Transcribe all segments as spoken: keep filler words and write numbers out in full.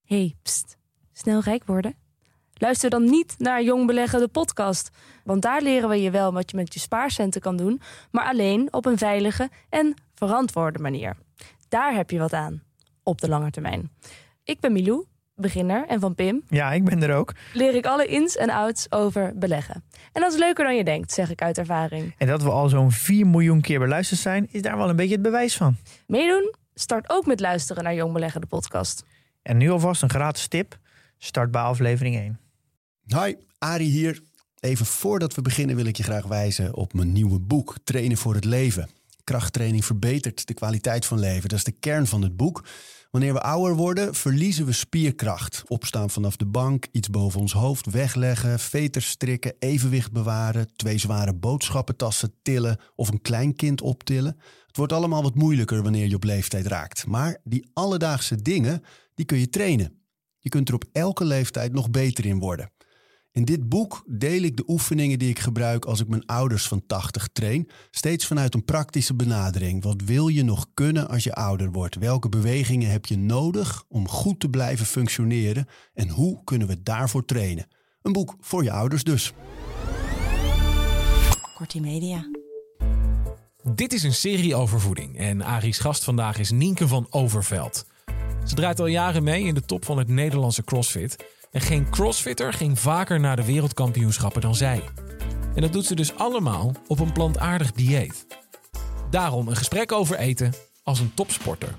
Hey, pst, snel rijk worden? Luister dan niet naar Jong Beleggen, de podcast. Want daar leren we je wel wat je met je spaarcenten kan doen, maar alleen op een veilige en verantwoorde manier. Daar heb je wat aan, op de lange termijn. Ik ben Milou, beginner, en van Pim... Ja, ik ben er ook. leer ik alle ins en outs over beleggen. En dat is leuker dan je denkt, zeg ik uit ervaring. En dat we al zo'n vier miljoen keer beluisterd zijn, is daar wel een beetje het bewijs van. Meedoen? Start ook met luisteren naar Jong Beleggen, de podcast. En nu alvast een gratis tip. Start bij aflevering één. Hi, Arie hier. Even voordat we beginnen wil ik je graag wijzen op mijn nieuwe boek Trainen voor het leven. Krachttraining verbetert de kwaliteit van leven. Dat is de kern van het boek. Wanneer we ouder worden, verliezen we spierkracht. Opstaan vanaf de bank, iets boven ons hoofd wegleggen, veters strikken, evenwicht bewaren, twee zware boodschappentassen tillen of een klein kind optillen. Het wordt allemaal wat moeilijker wanneer je op leeftijd raakt. Maar die alledaagse dingen, die kun je trainen. Je kunt er op elke leeftijd nog beter in worden. In dit boek deel ik de oefeningen die ik gebruik als ik mijn ouders van tachtig train. Steeds vanuit een praktische benadering. Wat wil je nog kunnen als je ouder wordt? Welke bewegingen heb je nodig om goed te blijven functioneren? En hoe kunnen we daarvoor trainen? Een boek voor je ouders dus. Kortie Media. Dit is een serie over voeding en Arie's gast vandaag is Nienke van Overveld. Ze draait al jaren mee in de top van het Nederlandse CrossFit. En geen crossfitter ging vaker naar de wereldkampioenschappen dan zij. En dat doet ze dus allemaal op een plantaardig dieet. Daarom een gesprek over eten als een topsporter.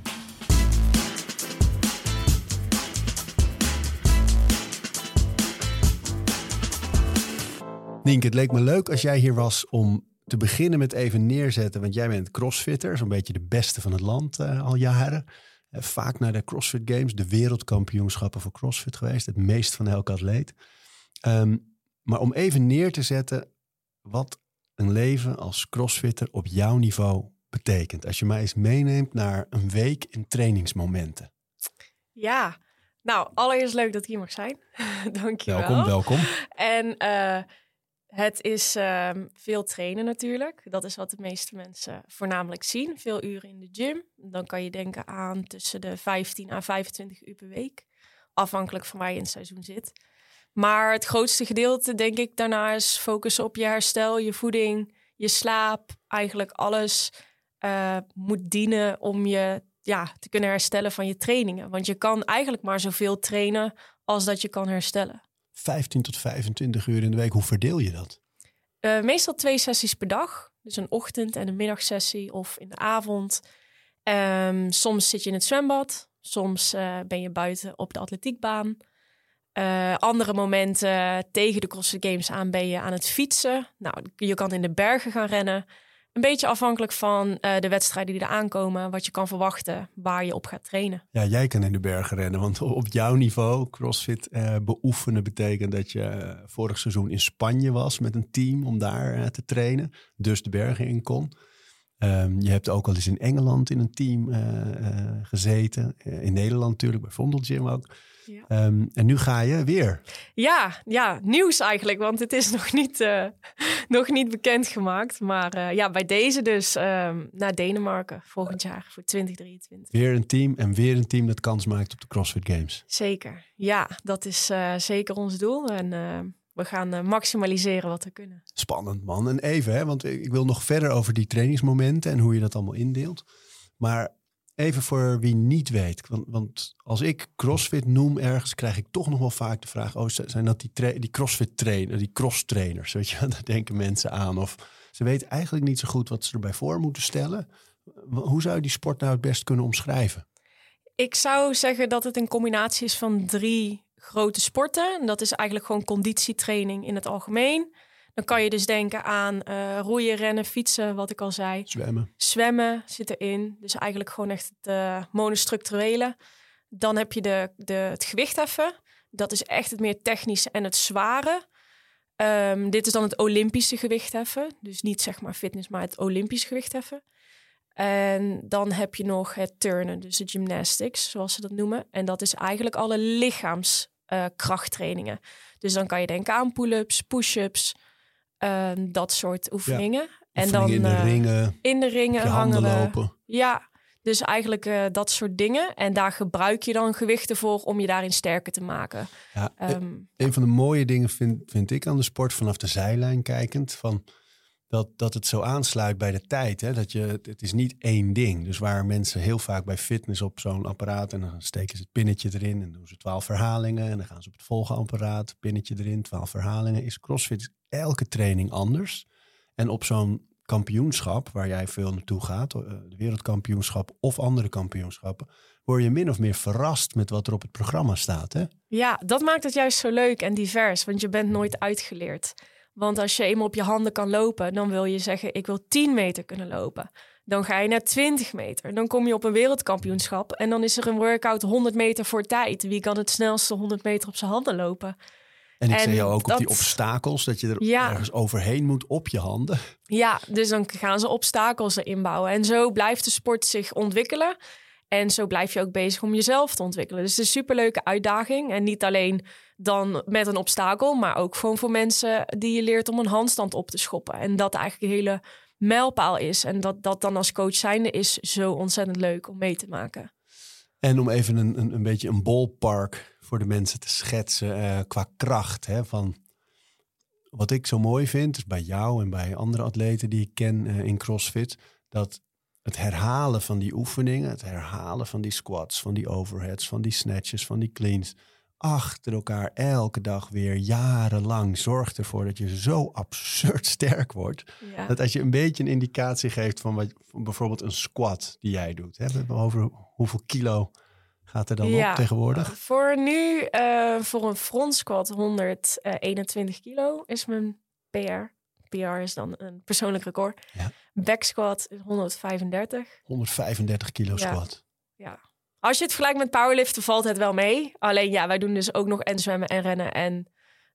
Nienke, het leek me leuk als jij hier was om te beginnen met even neerzetten. Want jij bent crossfitter, zo'n beetje de beste van het land uh, al jaren. Uh, vaak naar de CrossFit Games, de wereldkampioenschappen voor CrossFit geweest. Het meest van elke atleet. Um, maar om even neer te zetten wat een leven als crossfitter op jouw niveau betekent. Als je mij eens meeneemt naar een week in trainingsmomenten. Ja, nou, allereerst leuk dat ik hier mag zijn. Dank je wel. Welkom, welkom. En uh, het is uh, veel trainen natuurlijk. Dat is wat de meeste mensen voornamelijk zien. Veel uren in de gym. Dan kan je denken aan tussen de vijftien à vijfentwintig uur per week. Afhankelijk van waar je in het seizoen zit. Maar het grootste gedeelte, denk ik, daarna is focussen op je herstel, je voeding, je slaap. Eigenlijk alles uh, moet dienen om je ja, te kunnen herstellen van je trainingen. Want je kan eigenlijk maar zoveel trainen als dat je kan herstellen. vijftien tot vijfentwintig uur in de week, hoe verdeel je dat? Uh, meestal twee sessies per dag. Dus een ochtend- en een middagsessie of in de avond. Um, soms zit je in het zwembad. Soms uh, ben je buiten op de atletiekbaan. Uh, andere momenten tegen de CrossFit Games aan ben je aan het fietsen. Nou, je kan in de bergen gaan rennen. Een beetje afhankelijk van uh, de wedstrijden die er aankomen, wat je kan verwachten, waar je op gaat trainen. Ja, jij kan in de bergen rennen, want op jouw niveau CrossFit uh, beoefenen betekent dat je uh, vorig seizoen in Spanje was met een team om daar uh, te trainen. Dus de bergen in kon. Um, je hebt ook al eens in Engeland in een team uh, uh, gezeten. Uh, in Nederland natuurlijk, bij Vondel Gym ook. Ja. Um, en nu ga je weer. Ja, ja, nieuws eigenlijk, want het is nog niet, uh, nog niet bekendgemaakt. Maar uh, ja, bij deze dus uh, naar Denemarken volgend jaar voor twintig drieëntwintig. Weer een team en weer een team dat kans maakt op de CrossFit Games. Zeker, ja, dat is uh, zeker ons doel. En uh, we gaan uh, maximaliseren wat we kunnen. Spannend, man. En even, hè, want ik wil nog verder over die trainingsmomenten en hoe je dat allemaal indeelt. Maar even voor wie niet weet, want, want als ik CrossFit noem ergens, krijg ik toch nog wel vaak de vraag, oh, zijn dat die, tra- die CrossFit trainers, die cross trainers, weet je, daar denken mensen aan. Of ze weten eigenlijk niet zo goed wat ze erbij voor moeten stellen. Hoe zou je die sport nou het best kunnen omschrijven? Ik zou zeggen dat het een combinatie is van drie grote sporten. En dat is eigenlijk gewoon conditietraining in het algemeen. Dan kan je dus denken aan uh, roeien, rennen, fietsen, wat ik al zei. Zwemmen. Zwemmen zit erin. Dus eigenlijk gewoon echt het uh, monostructurele. Dan heb je de, de, het gewichtheffen. Dat is echt het meer technische en het zware. Um, dit is dan het Olympische gewichtheffen. Dus niet zeg maar fitness, maar het Olympisch gewichtheffen. En dan heb je nog het turnen, dus de gymnastics, zoals ze dat noemen. En dat is eigenlijk alle lichaamskrachttrainingen. Uh, dus dan kan je denken aan pull-ups, push-ups, uh, dat soort oefeningen. Ja, en oefeningen dan in de uh, ringen, in de ringen je handen hangen lopen. Ja, Dus eigenlijk uh, dat soort dingen. En daar gebruik je dan gewichten voor om je daarin sterker te maken. Ja, um, een van de mooie dingen vind, vind ik aan de sport vanaf de zijlijn kijkend. Van dat, dat het zo aansluit bij de tijd. Hè? Dat je, het is niet één ding. Dus waar mensen heel vaak bij fitness op zo'n apparaat. En dan steken ze het pinnetje erin. En doen ze twaalf herhalingen. En dan gaan ze op het volgende apparaat. Pinnetje erin, twaalf herhalingen. Is CrossFit elke training anders. En op zo'n kampioenschap, waar jij veel naartoe gaat, de wereldkampioenschap of andere kampioenschappen, word je min of meer verrast met wat er op het programma staat, hè? Ja, dat maakt het juist zo leuk en divers, want je bent nooit uitgeleerd. Want als je eenmaal op je handen kan lopen, dan wil je zeggen, ik wil tien meter kunnen lopen. Dan ga je naar twintig meter. Dan kom je op een wereldkampioenschap en dan is er een workout honderd meter voor tijd. Wie kan het snelste honderd meter op zijn handen lopen? En ik en zie jou ook dat, op die obstakels, dat je er ja. ergens overheen moet op je handen. Ja, dus dan gaan ze obstakels erin bouwen. En zo blijft de sport zich ontwikkelen. En zo blijf je ook bezig om jezelf te ontwikkelen. Dus het is een superleuke uitdaging. En niet alleen dan met een obstakel, maar ook gewoon voor mensen die je leert om een handstand op te schoppen. En dat eigenlijk een hele mijlpaal is. En dat dat dan als coach zijnde is zo ontzettend leuk om mee te maken. En om even een, een, een beetje een ballpark voor de mensen te schetsen uh, qua kracht. Hè, van wat ik zo mooi vind, is bij jou en bij andere atleten die ik ken uh, in CrossFit, dat het herhalen van die oefeningen, het herhalen van die squats, van die overheads, van die snatches, van die cleans, achter elkaar elke dag weer jarenlang zorgt ervoor dat je zo absurd sterk wordt. Ja. Dat als je een beetje een indicatie geeft van, wat, van bijvoorbeeld een squat die jij doet. Hè? We hebben over hoeveel kilo gaat er dan ja, op tegenwoordig? Voor nu, uh, voor een front squat honderdeenentwintig kilo is mijn P R. P R is dan een persoonlijk record. Ja. Back squat is honderdvijfendertig. honderdvijfendertig kilo ja. squat. Ja. Als je het vergelijkt met powerliften valt het wel mee. Alleen ja, wij doen dus ook nog en zwemmen en rennen en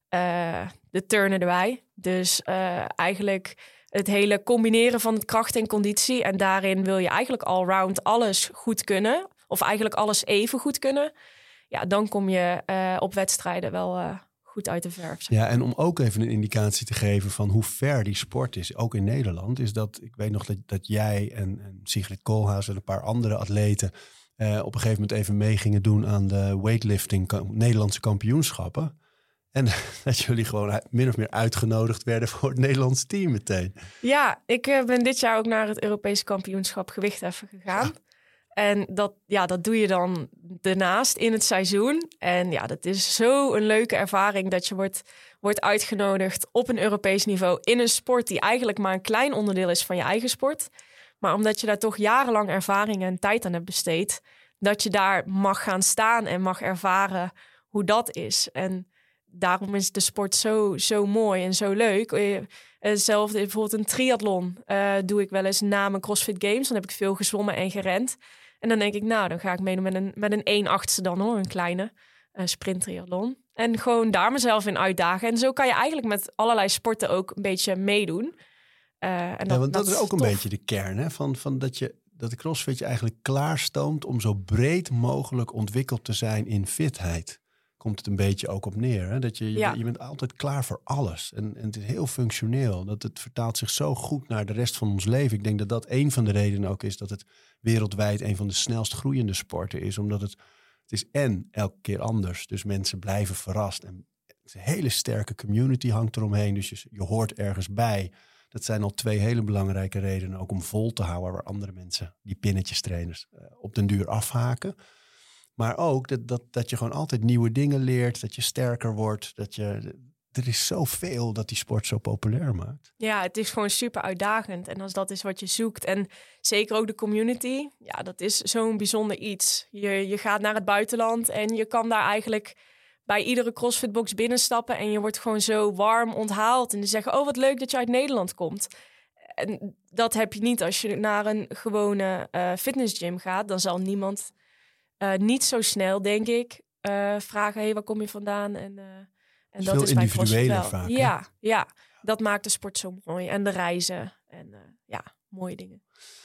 uh, de turnen erbij. Dus uh, eigenlijk het hele combineren van kracht en conditie. En daarin wil je eigenlijk allround alles goed kunnen. Of eigenlijk alles even goed kunnen. Ja, dan kom je uh, op wedstrijden wel uh, goed uit de verf. Ja, en om ook even een indicatie te geven van hoe ver die sport is, ook in Nederland, is dat, ik weet nog dat, dat jij en, en Sigrid Koolhaas en een paar andere atleten uh, op een gegeven moment even mee gingen doen aan de weightlifting ka- Nederlandse kampioenschappen. En dat jullie gewoon min of meer uitgenodigd werden voor het Nederlands team meteen. Ja, ik uh, ben dit jaar ook naar het Europese kampioenschap gewichtheffen gegaan. Ja. En dat, ja, dat doe je dan daarnaast in het seizoen. En ja, dat is zo een leuke ervaring dat je wordt, wordt uitgenodigd op een Europees niveau in een sport die eigenlijk maar een klein onderdeel is van je eigen sport. Maar omdat je daar toch jarenlang ervaring en tijd aan hebt besteed, dat je daar mag gaan staan en mag ervaren hoe dat is. En daarom is de sport zo, zo mooi en zo leuk. Hetzelfde, bijvoorbeeld een triathlon uh, doe ik wel eens na mijn CrossFit Games. Dan heb ik veel gezwommen en gerend. En dan denk ik, nou, dan ga ik meedoen met een, met een één achtste dan hoor, een kleine uh, sprinttriathlon. En gewoon daar mezelf in uitdagen. En zo kan je eigenlijk met allerlei sporten ook een beetje meedoen. Uh, en dat, ja, want dat, dat is ook tof. Een beetje de kern, hè? Van, van dat, je, dat de CrossFit je eigenlijk klaarstoomt om zo breed mogelijk ontwikkeld te zijn in fitheid. Komt het een beetje ook op neer. Hè? Dat je, je, ja. je bent altijd klaar voor alles. En, en het is heel functioneel. Dat het vertaalt zich zo goed naar de rest van ons leven. Ik denk dat dat een van de redenen ook is dat het wereldwijd een van de snelst groeiende sporten is. Omdat het, het is en elke keer anders. Dus mensen blijven verrast. En het is een hele sterke community hangt eromheen. Dus je, je hoort ergens bij. Dat zijn al twee hele belangrijke redenen ook om vol te houden. Waar andere mensen, die pinnetjestrainers, uh, op den duur afhaken. Maar ook dat, dat, dat je gewoon altijd nieuwe dingen leert. Dat je sterker wordt. Dat je, er is zoveel dat die sport zo populair maakt. Ja, het is gewoon super uitdagend. En als dat is wat je zoekt. En zeker ook de community. Ja, dat is zo'n bijzonder iets. Je, je gaat naar het buitenland. En je kan daar eigenlijk bij iedere CrossFit-box binnenstappen. En je wordt gewoon zo warm onthaald. En die zeggen, oh wat leuk dat je uit Nederland komt. En dat heb je niet als je naar een gewone uh, fitnessgym gaat. Dan zal niemand... Uh, niet zo snel, denk ik, uh, vragen, hey, waar kom je vandaan? En, uh, en dat is bij CrossFit wel. Vaak, ja, ja, dat maakt de sport zo mooi. En de reizen en uh, ja, mooie dingen.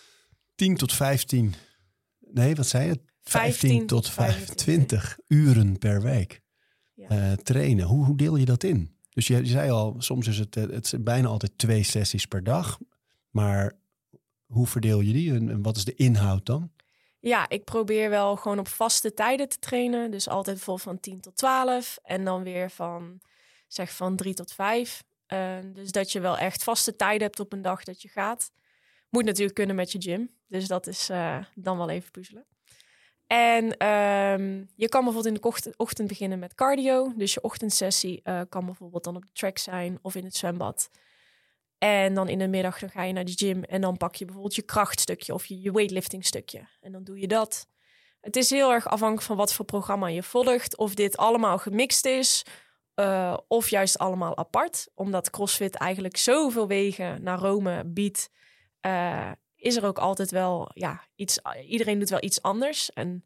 tien tot vijftien, nee, wat zei je? vijftien tot vijfentwintig uren per week ja. uh, trainen. Hoe, hoe deel je dat in? Dus je, je zei al, soms is het, het is bijna altijd twee sessies per dag. Maar hoe verdeel je die en, en wat is de inhoud dan? Ja, ik probeer wel gewoon op vaste tijden te trainen. Dus altijd bijvoorbeeld van tien tot twaalf. En dan weer van, zeg van drie tot vijf. Uh, dus dat je wel echt vaste tijden hebt op een dag dat je gaat. Moet natuurlijk kunnen met je gym. Dus dat is uh, dan wel even puzzelen. En um, je kan bijvoorbeeld in de ochtend, ochtend beginnen met cardio. Dus je ochtendsessie uh, kan bijvoorbeeld dan op de track zijn of in het zwembad. En dan in de middag dan ga je naar de gym en dan pak je bijvoorbeeld je krachtstukje of je, je weightlifting stukje. En dan doe je dat. Het is heel erg afhankelijk van wat voor programma je volgt. Of dit allemaal gemixt is uh, of juist allemaal apart. Omdat CrossFit eigenlijk zoveel wegen naar Rome biedt, uh, is er ook altijd wel ja, iets. Iedereen doet wel iets anders. En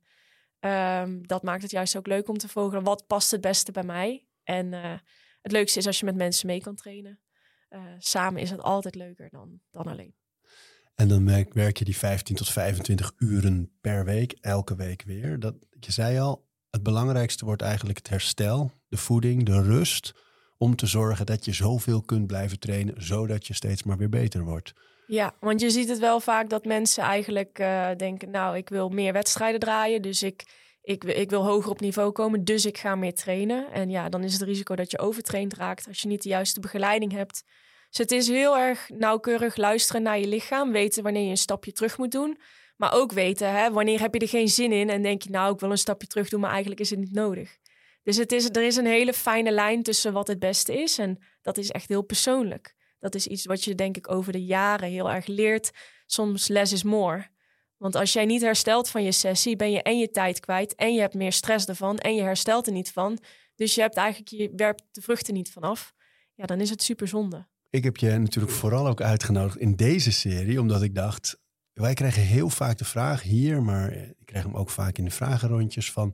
um, dat maakt het juist ook leuk om te volgen. Wat past het beste bij mij? En uh, het leukste is als je met mensen mee kan trainen. Uh, samen is het altijd leuker dan, dan alleen. En dan werk, werk je die vijftien tot vijfentwintig uren per week, elke week weer. Dat, je zei al, het belangrijkste wordt eigenlijk het herstel, de voeding, de rust. Om te zorgen dat je zoveel kunt blijven trainen, zodat je steeds maar weer beter wordt. Ja, want je ziet het wel vaak dat mensen eigenlijk uh, denken, nou, ik wil meer wedstrijden draaien. Dus ik, ik, ik wil hoger op niveau komen, dus ik ga meer trainen. En ja, dan is het risico dat je overtraind raakt als je niet de juiste begeleiding hebt. Dus het is heel erg nauwkeurig luisteren naar je lichaam. Weten wanneer je een stapje terug moet doen. Maar ook weten, hè, wanneer heb je er geen zin in. En denk je, nou, ik wil een stapje terug doen, maar eigenlijk is het niet nodig. Dus het is, er is een hele fijne lijn tussen wat het beste is. En dat is echt heel persoonlijk. Dat is iets wat je denk ik over de jaren heel erg leert. Soms less is more. Want als jij niet herstelt van je sessie, ben je en je tijd kwijt. En je hebt meer stress ervan. En je herstelt er niet van. Dus je hebt eigenlijk, je werpt de vruchten niet vanaf. Ja, dan is het super zonde. Ik heb je natuurlijk vooral ook uitgenodigd in deze serie, omdat ik dacht, wij krijgen heel vaak de vraag hier, maar ik krijg hem ook vaak in de vragenrondjes van,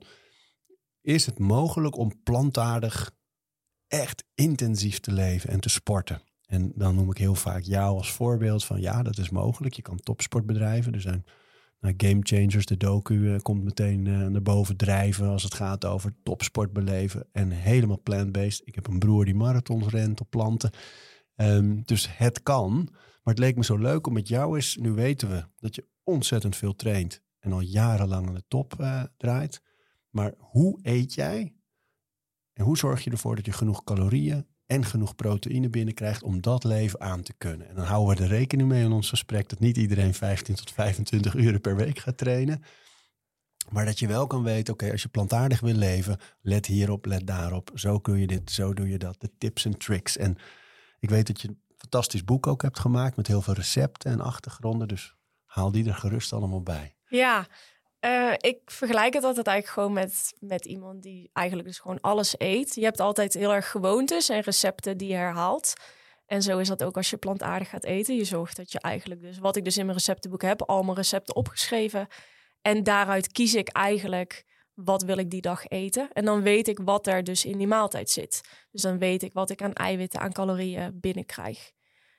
is het mogelijk om plantaardig echt intensief te leven en te sporten? En dan noem ik heel vaak jou als voorbeeld van, ja, dat is mogelijk. Je kan topsport bedrijven. Er zijn nou, Game Changers, de docu uh, komt meteen uh, naar boven drijven als het gaat over topsport beleven en helemaal plant-based. Ik heb een broer die marathons rent op planten. Um, dus het kan, maar het leek me zo leuk om met jou eens, nu weten we dat je ontzettend veel traint en al jarenlang aan de top uh, draait. Maar hoe eet jij en hoe zorg je ervoor dat je genoeg calorieën en genoeg proteïne binnenkrijgt om dat leven aan te kunnen? En dan houden we er rekening mee in ons gesprek dat niet iedereen vijftien tot vijfentwintig uren per week gaat trainen. Maar dat je wel kan weten, oké, okay, als je plantaardig wil leven, let hierop, let daarop. Zo kun je dit, zo doe je dat. De tips en tricks. En ik weet dat je een fantastisch boek ook hebt gemaakt met heel veel recepten en achtergronden. Dus haal die er gerust allemaal bij. Ja, uh, ik vergelijk het altijd eigenlijk gewoon met, met iemand die eigenlijk dus gewoon alles eet. Je hebt altijd heel erg gewoontes en recepten die je herhaalt. En zo is dat ook als je plantaardig gaat eten. Je zorgt dat je eigenlijk dus, wat ik dus in mijn receptenboek heb, al mijn recepten opgeschreven. En daaruit kies ik eigenlijk, wat wil ik die dag eten? En dan weet ik wat er dus in die maaltijd zit. Dus dan weet ik wat ik aan eiwitten, aan calorieën binnenkrijg.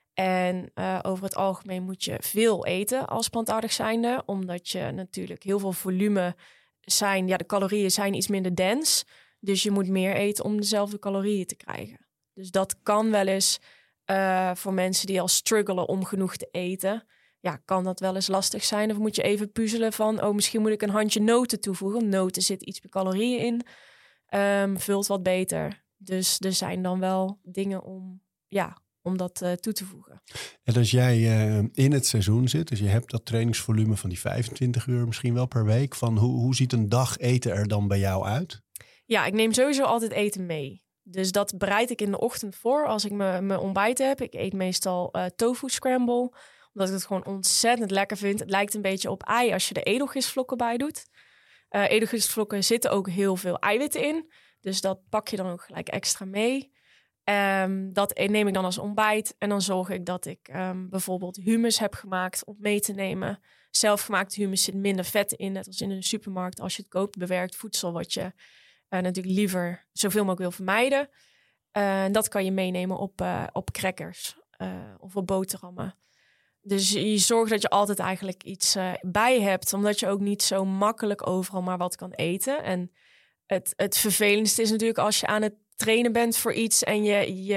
En uh, over het algemeen moet je veel eten als plantaardig zijnde. Omdat je natuurlijk heel veel volume zijn. Ja, de calorieën zijn iets minder dens. Dus je moet meer eten om dezelfde calorieën te krijgen. Dus dat kan wel eens uh, voor mensen die al struggelen om genoeg te eten. Ja, kan dat wel eens lastig zijn. Of moet je even puzzelen van, oh, misschien moet ik een handje noten toevoegen. Noten zit iets meer calorieën in. Um, vult wat beter. Dus er zijn dan wel dingen om, ja, om dat uh, toe te voegen. En als jij uh, in het seizoen zit, dus je hebt dat trainingsvolume van die vijfentwintig uur misschien wel per week. Van hoe, hoe ziet een dag eten er dan bij jou uit? Ja, ik neem sowieso altijd eten mee. Dus dat bereid ik in de ochtend voor als ik mijn ontbijt heb. Ik eet meestal uh, tofu scramble, omdat ik het gewoon ontzettend lekker vind. Het lijkt een beetje op ei als je er edelgistvlokken bij doet. Uh, edelgistvlokken zitten ook heel veel eiwitten in. Dus dat pak je dan ook gelijk extra mee. Um, dat neem ik dan als ontbijt. En dan zorg ik dat ik um, bijvoorbeeld hummus heb gemaakt om mee te nemen. Zelfgemaakte hummus zit minder vet in. Net als in een supermarkt als je het koopt. Bewerkt voedsel wat je uh, natuurlijk liever zoveel mogelijk wil vermijden. Uh, en dat kan je meenemen op, uh, op crackers uh, of op boterhammen. Dus je zorgt dat je altijd eigenlijk iets uh, bij hebt. Omdat je ook niet zo makkelijk overal maar wat kan eten. En het, het vervelendste is natuurlijk als je aan het trainen bent voor iets en je, je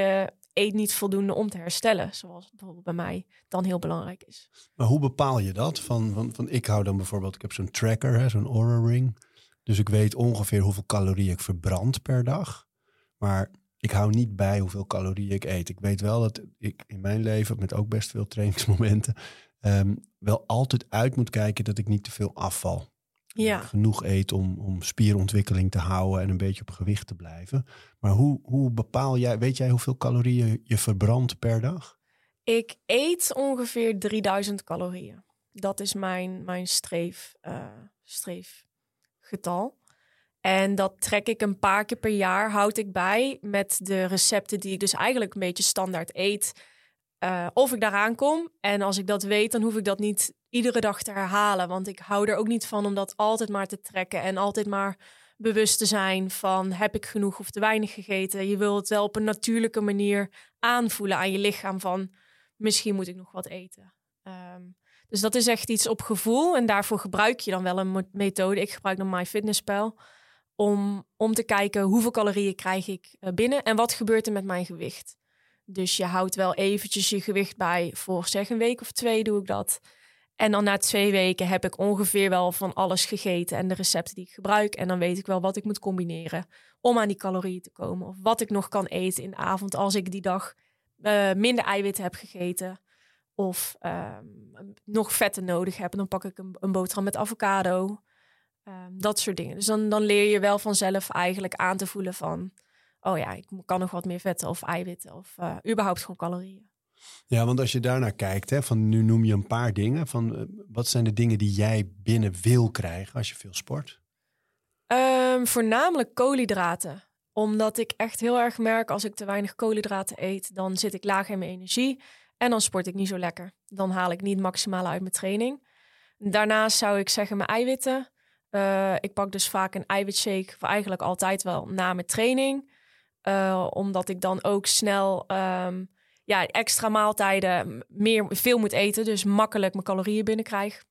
eet niet voldoende om te herstellen. Zoals het bijvoorbeeld bij mij dan heel belangrijk is. Maar hoe bepaal je dat? Van, van, van ik hou dan bijvoorbeeld, ik heb zo'n tracker, hè, zo'n Oura Ring. Dus ik weet ongeveer hoeveel calorieën ik verbrand per dag. Maar ik hou niet bij hoeveel calorieën ik eet. Ik weet wel dat ik in mijn leven, met ook best veel trainingsmomenten, um, wel altijd uit moet kijken dat ik niet te veel afval. Ja. Genoeg eet om, om spierontwikkeling te houden en een beetje op gewicht te blijven. Maar hoe, hoe bepaal jij, weet jij hoeveel calorieën je verbrandt per dag? Ik eet ongeveer drieduizend calorieën. Dat is mijn, mijn streef, uh, streefgetal. En dat trek ik een paar keer per jaar, houd ik bij met de recepten die ik dus eigenlijk een beetje standaard eet. Uh, of ik daaraan kom. En als ik dat weet, dan hoef ik dat niet iedere dag te herhalen. Want ik hou er ook niet van om dat altijd maar te trekken. En altijd maar bewust te zijn van, heb ik genoeg of te weinig gegeten? Je wilt het wel op een natuurlijke manier aanvoelen aan je lichaam van, misschien moet ik nog wat eten. Um, dus dat is echt iets op gevoel. En daarvoor gebruik je dan wel een methode. Ik gebruik dan MyFitnessPal. Om, om te kijken hoeveel calorieën krijg ik binnen en wat gebeurt er met mijn gewicht. Dus je houdt wel eventjes je gewicht bij. Voor zeg een week of twee doe ik dat. En dan na twee weken heb ik ongeveer wel van alles gegeten en de recepten die ik gebruik. En dan weet ik wel wat ik moet combineren om aan die calorieën te komen. Of wat ik nog kan eten in de avond als ik die dag uh, minder eiwitten heb gegeten. Of uh, nog vetten nodig heb. En dan pak ik een, een boterham met avocado. Um, dat soort dingen. Dus dan, dan leer je wel vanzelf eigenlijk aan te voelen van, oh ja, ik kan nog wat meer vetten of eiwitten of uh, überhaupt gewoon calorieën. Ja, want als je daarnaar kijkt, hè, van nu noem je een paar dingen. Van, uh, wat zijn de dingen die jij binnen wil krijgen als je veel sport? Um, voornamelijk koolhydraten. Omdat ik echt heel erg merk als ik te weinig koolhydraten eet, dan zit ik laag in mijn energie en dan sport ik niet zo lekker. Dan haal ik niet het maximale uit mijn training. Daarnaast zou ik zeggen mijn eiwitten. Uh, ik pak dus vaak een eiwitshake, voor eigenlijk altijd wel na mijn training. Uh, omdat ik dan ook snel um, ja, extra maaltijden meer, veel moet eten. Dus makkelijk mijn calorieën binnenkrijg.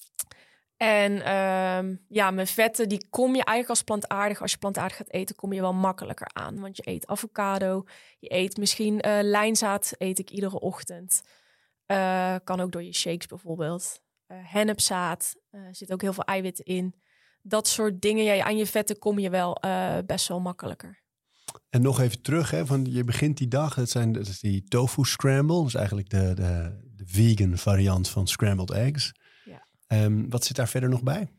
En um, ja, mijn vetten, die kom je eigenlijk als plantaardig. Als je plantaardig gaat eten, kom je wel makkelijker aan. Want je eet avocado, je eet misschien uh, lijnzaad, eet ik iedere ochtend. Uh, kan ook door je shakes bijvoorbeeld. Uh, hennepzaad, er uh, zit ook heel veel eiwitten in. Dat soort dingen, ja, aan je vetten kom je wel uh, best wel makkelijker. En nog even terug, hè, van je begint die dag, dat, zijn, dat is die tofu scramble. Dat is eigenlijk de, de, de vegan variant van scrambled eggs. Ja. Um, wat zit daar verder nog bij?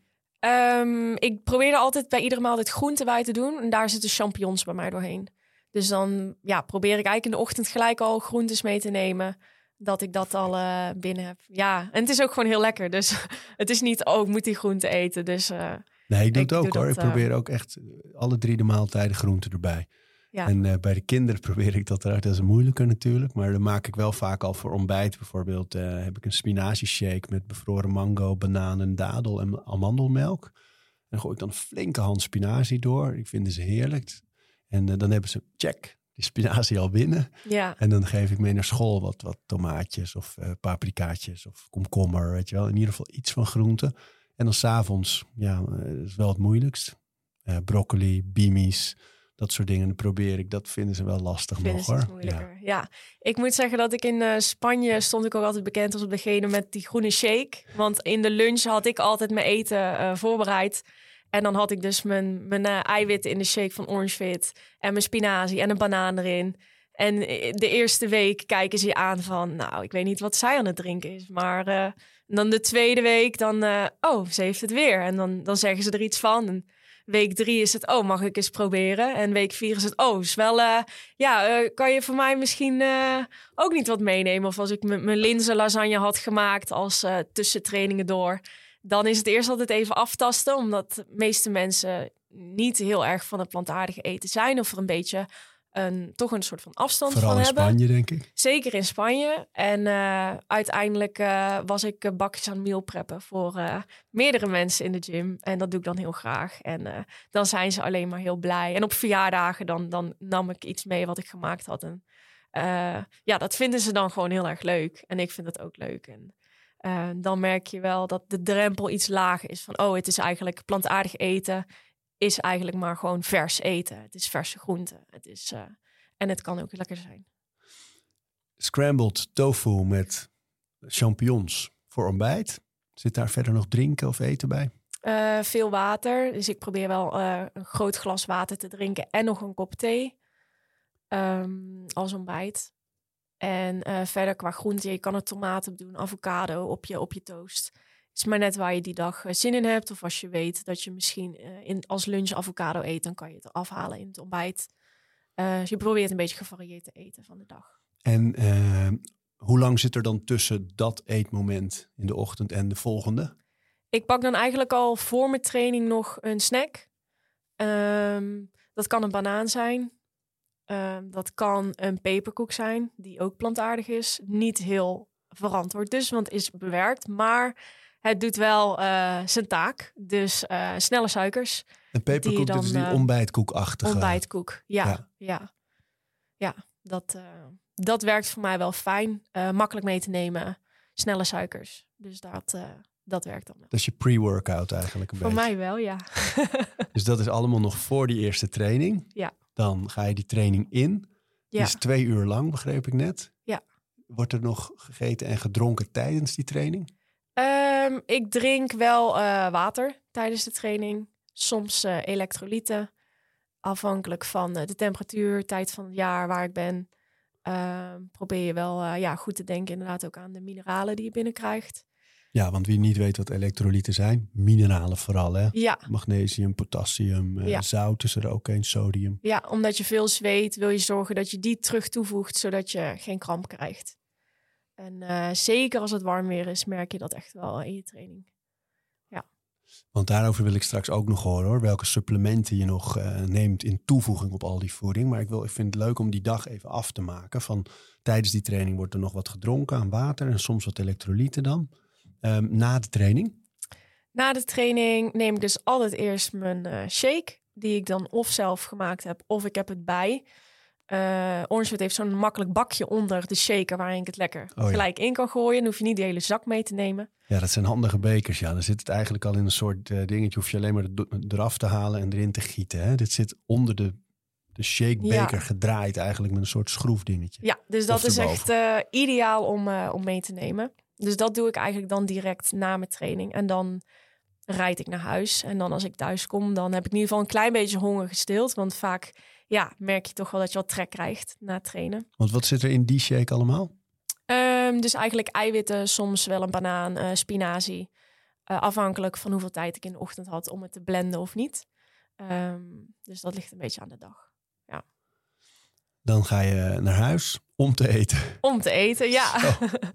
Um, ik probeer er altijd bij iedere maaltijd groente bij te doen. En daar zitten champignons bij mij doorheen. Dus dan ja, probeer ik eigenlijk in de ochtend gelijk al groentes mee te nemen. Dat ik dat al uh, binnen heb. Ja, en het is ook gewoon heel lekker. Dus het is niet, oh, ik moet die groente eten. Dus, uh, nee, ik doe het ook doe hoor. dat, ik probeer uh, ook echt alle drie de maaltijden groente erbij. Ja. En uh, bij de kinderen probeer ik dat eruit. Dat is moeilijker natuurlijk. Maar dan maak ik wel vaak al voor ontbijt. Bijvoorbeeld uh, heb ik een spinazieshake met bevroren mango, bananen, dadel en amandelmelk. En gooi ik dan een flinke hand spinazie door. Ik vind ze heerlijk. En uh, dan hebben ze, check, die spinazie al binnen. Ja. En dan geef ik mee naar school wat, wat tomaatjes of uh, paprikaatjes of komkommer. Weet je wel. In ieder geval iets van groente. En dan 's avonds, ja, uh, dat is wel het moeilijkst. Uh, broccoli, bimis, dat soort dingen probeer ik. Dat vinden ze wel lastig vinden nog hoor. Moeilijker. Ja. ja, ik moet zeggen dat ik in uh, Spanje stond ik ook altijd bekend als degene met die groene shake. Want in de lunch had ik altijd mijn eten uh, voorbereid. En dan had ik dus mijn, mijn uh, eiwitten in de shake van Orange Fit. En mijn spinazie en een banaan erin. En de eerste week kijken ze je aan van, nou, ik weet niet wat zij aan het drinken is. Maar uh, dan de tweede week, dan, uh, oh, ze heeft het weer. En dan, dan zeggen ze er iets van. En week drie is het, oh, mag ik eens proberen? En week vier is het, oh, is wel, uh, ja, uh, kan je voor mij misschien uh, ook niet wat meenemen? Of als ik m- mijn linzen lasagne had gemaakt als uh, tussentrainingen door, dan is het eerst altijd even aftasten, omdat de meeste mensen niet heel erg van het plantaardige eten zijn of er een beetje een, toch een soort van afstand Vooral van in hebben. Spanje, denk ik. Zeker in Spanje. En uh, uiteindelijk uh, was ik uh, bakjes aan meal preppen voor uh, meerdere mensen in de gym. En dat doe ik dan heel graag. En uh, dan zijn ze alleen maar heel blij. En op verjaardagen dan, dan nam ik iets mee wat ik gemaakt had. En uh, ja, dat vinden ze dan gewoon heel erg leuk. En ik vind dat ook leuk. En uh, dan merk je wel dat de drempel iets lager is. Van, oh, het is eigenlijk plantaardig eten. Is eigenlijk maar gewoon vers eten. Het is verse groenten. Het is, uh, en het kan ook lekker zijn. scrambled tofu met champignons voor ontbijt. Zit daar verder nog drinken of eten bij? Uh, veel water. Dus ik probeer wel uh, een groot glas water te drinken en nog een kop thee um, als ontbijt. En uh, verder qua groente, je kan er tomaten op doen, avocado op je, op je toast. Het is maar net waar je die dag uh, zin in hebt. Of als je weet dat je misschien uh, in, als lunch avocado eet, dan kan je het eraf halen in het ontbijt. Uh, dus je probeert een beetje gevarieerd te eten van de dag. En uh, hoe lang zit er dan tussen dat eetmoment in de ochtend en de volgende? Ik pak dan eigenlijk al voor mijn training nog een snack. Um, dat kan een banaan zijn. Um, dat kan een peperkoek zijn, die ook plantaardig is. Niet heel verantwoord dus, want het is bewerkt. Maar het doet wel uh, zijn taak. Dus uh, snelle suikers. Een peperkoek, dan, dat is die uh, ontbijtkoekachtige. Ontbijtkoek, ja. Ja, ja. ja. ja dat, uh, dat werkt voor mij wel fijn. Uh, makkelijk mee te nemen. Snelle suikers. Dus dat... Uh, Dat werkt dan wel. Dat is je pre-workout eigenlijk een Voor beetje. mij wel, ja. Dus dat is allemaal nog voor die eerste training. Ja. Dan ga je die training in. Die ja. is twee uur lang, begreep ik net. Ja. Wordt er nog gegeten en gedronken tijdens die training? Um, ik drink wel uh, water tijdens de training. Soms uh, elektrolyten. Afhankelijk van uh, de temperatuur, tijd van het jaar waar ik ben. Uh, probeer je wel uh, ja, goed te denken inderdaad ook aan de mineralen die je binnenkrijgt. Ja, want wie niet weet wat elektrolyten zijn, mineralen vooral, hè? Ja. Magnesium, potassium, ja. uh, zout is er ook een, sodium. Ja, omdat je veel zweet, wil je zorgen dat je die terug toevoegt, zodat je geen kramp krijgt. En uh, zeker als het warm weer is, merk je dat echt wel in je training. Ja. Want daarover wil ik straks ook nog horen, hoor. Welke supplementen je nog uh, neemt in toevoeging op al die voeding. Maar ik, wil, ik vind het leuk om die dag even af te maken. Van, tijdens die training wordt er nog wat gedronken aan water en soms wat elektrolyten dan. Um, na de training? Na de training neem ik dus altijd eerst mijn uh, shake. Die ik dan of zelf gemaakt heb of ik heb het bij. Uh, Orangefit heeft zo'n makkelijk bakje onder de shaker waarin ik het lekker oh, gelijk ja. in kan gooien. Dan hoef je niet de hele zak mee te nemen. Ja, dat zijn handige bekers. Ja, dan zit het eigenlijk al in een soort uh, dingetje. Hoef je alleen maar eraf te halen en erin te gieten. Hè? Dit zit onder de, de shakebeker ja. gedraaid eigenlijk met een soort schroefdingetje. Ja, dus dat is echt uh, ideaal om, uh, om mee te nemen. Dus dat doe ik eigenlijk dan direct na mijn training. En dan rijd ik naar huis. En dan als ik thuis kom, dan heb ik in ieder geval een klein beetje honger gestild. Want vaak ja, merk je toch wel dat je wat trek krijgt na het trainen. Want wat zit er in die shake allemaal? Um, dus eigenlijk eiwitten, soms wel een banaan, uh, spinazie. Uh, afhankelijk van hoeveel tijd ik in de ochtend had om het te blenden of niet. Um, dus dat ligt een beetje aan de dag. Ja. Dan ga je naar huis om te eten. Om te eten, ja.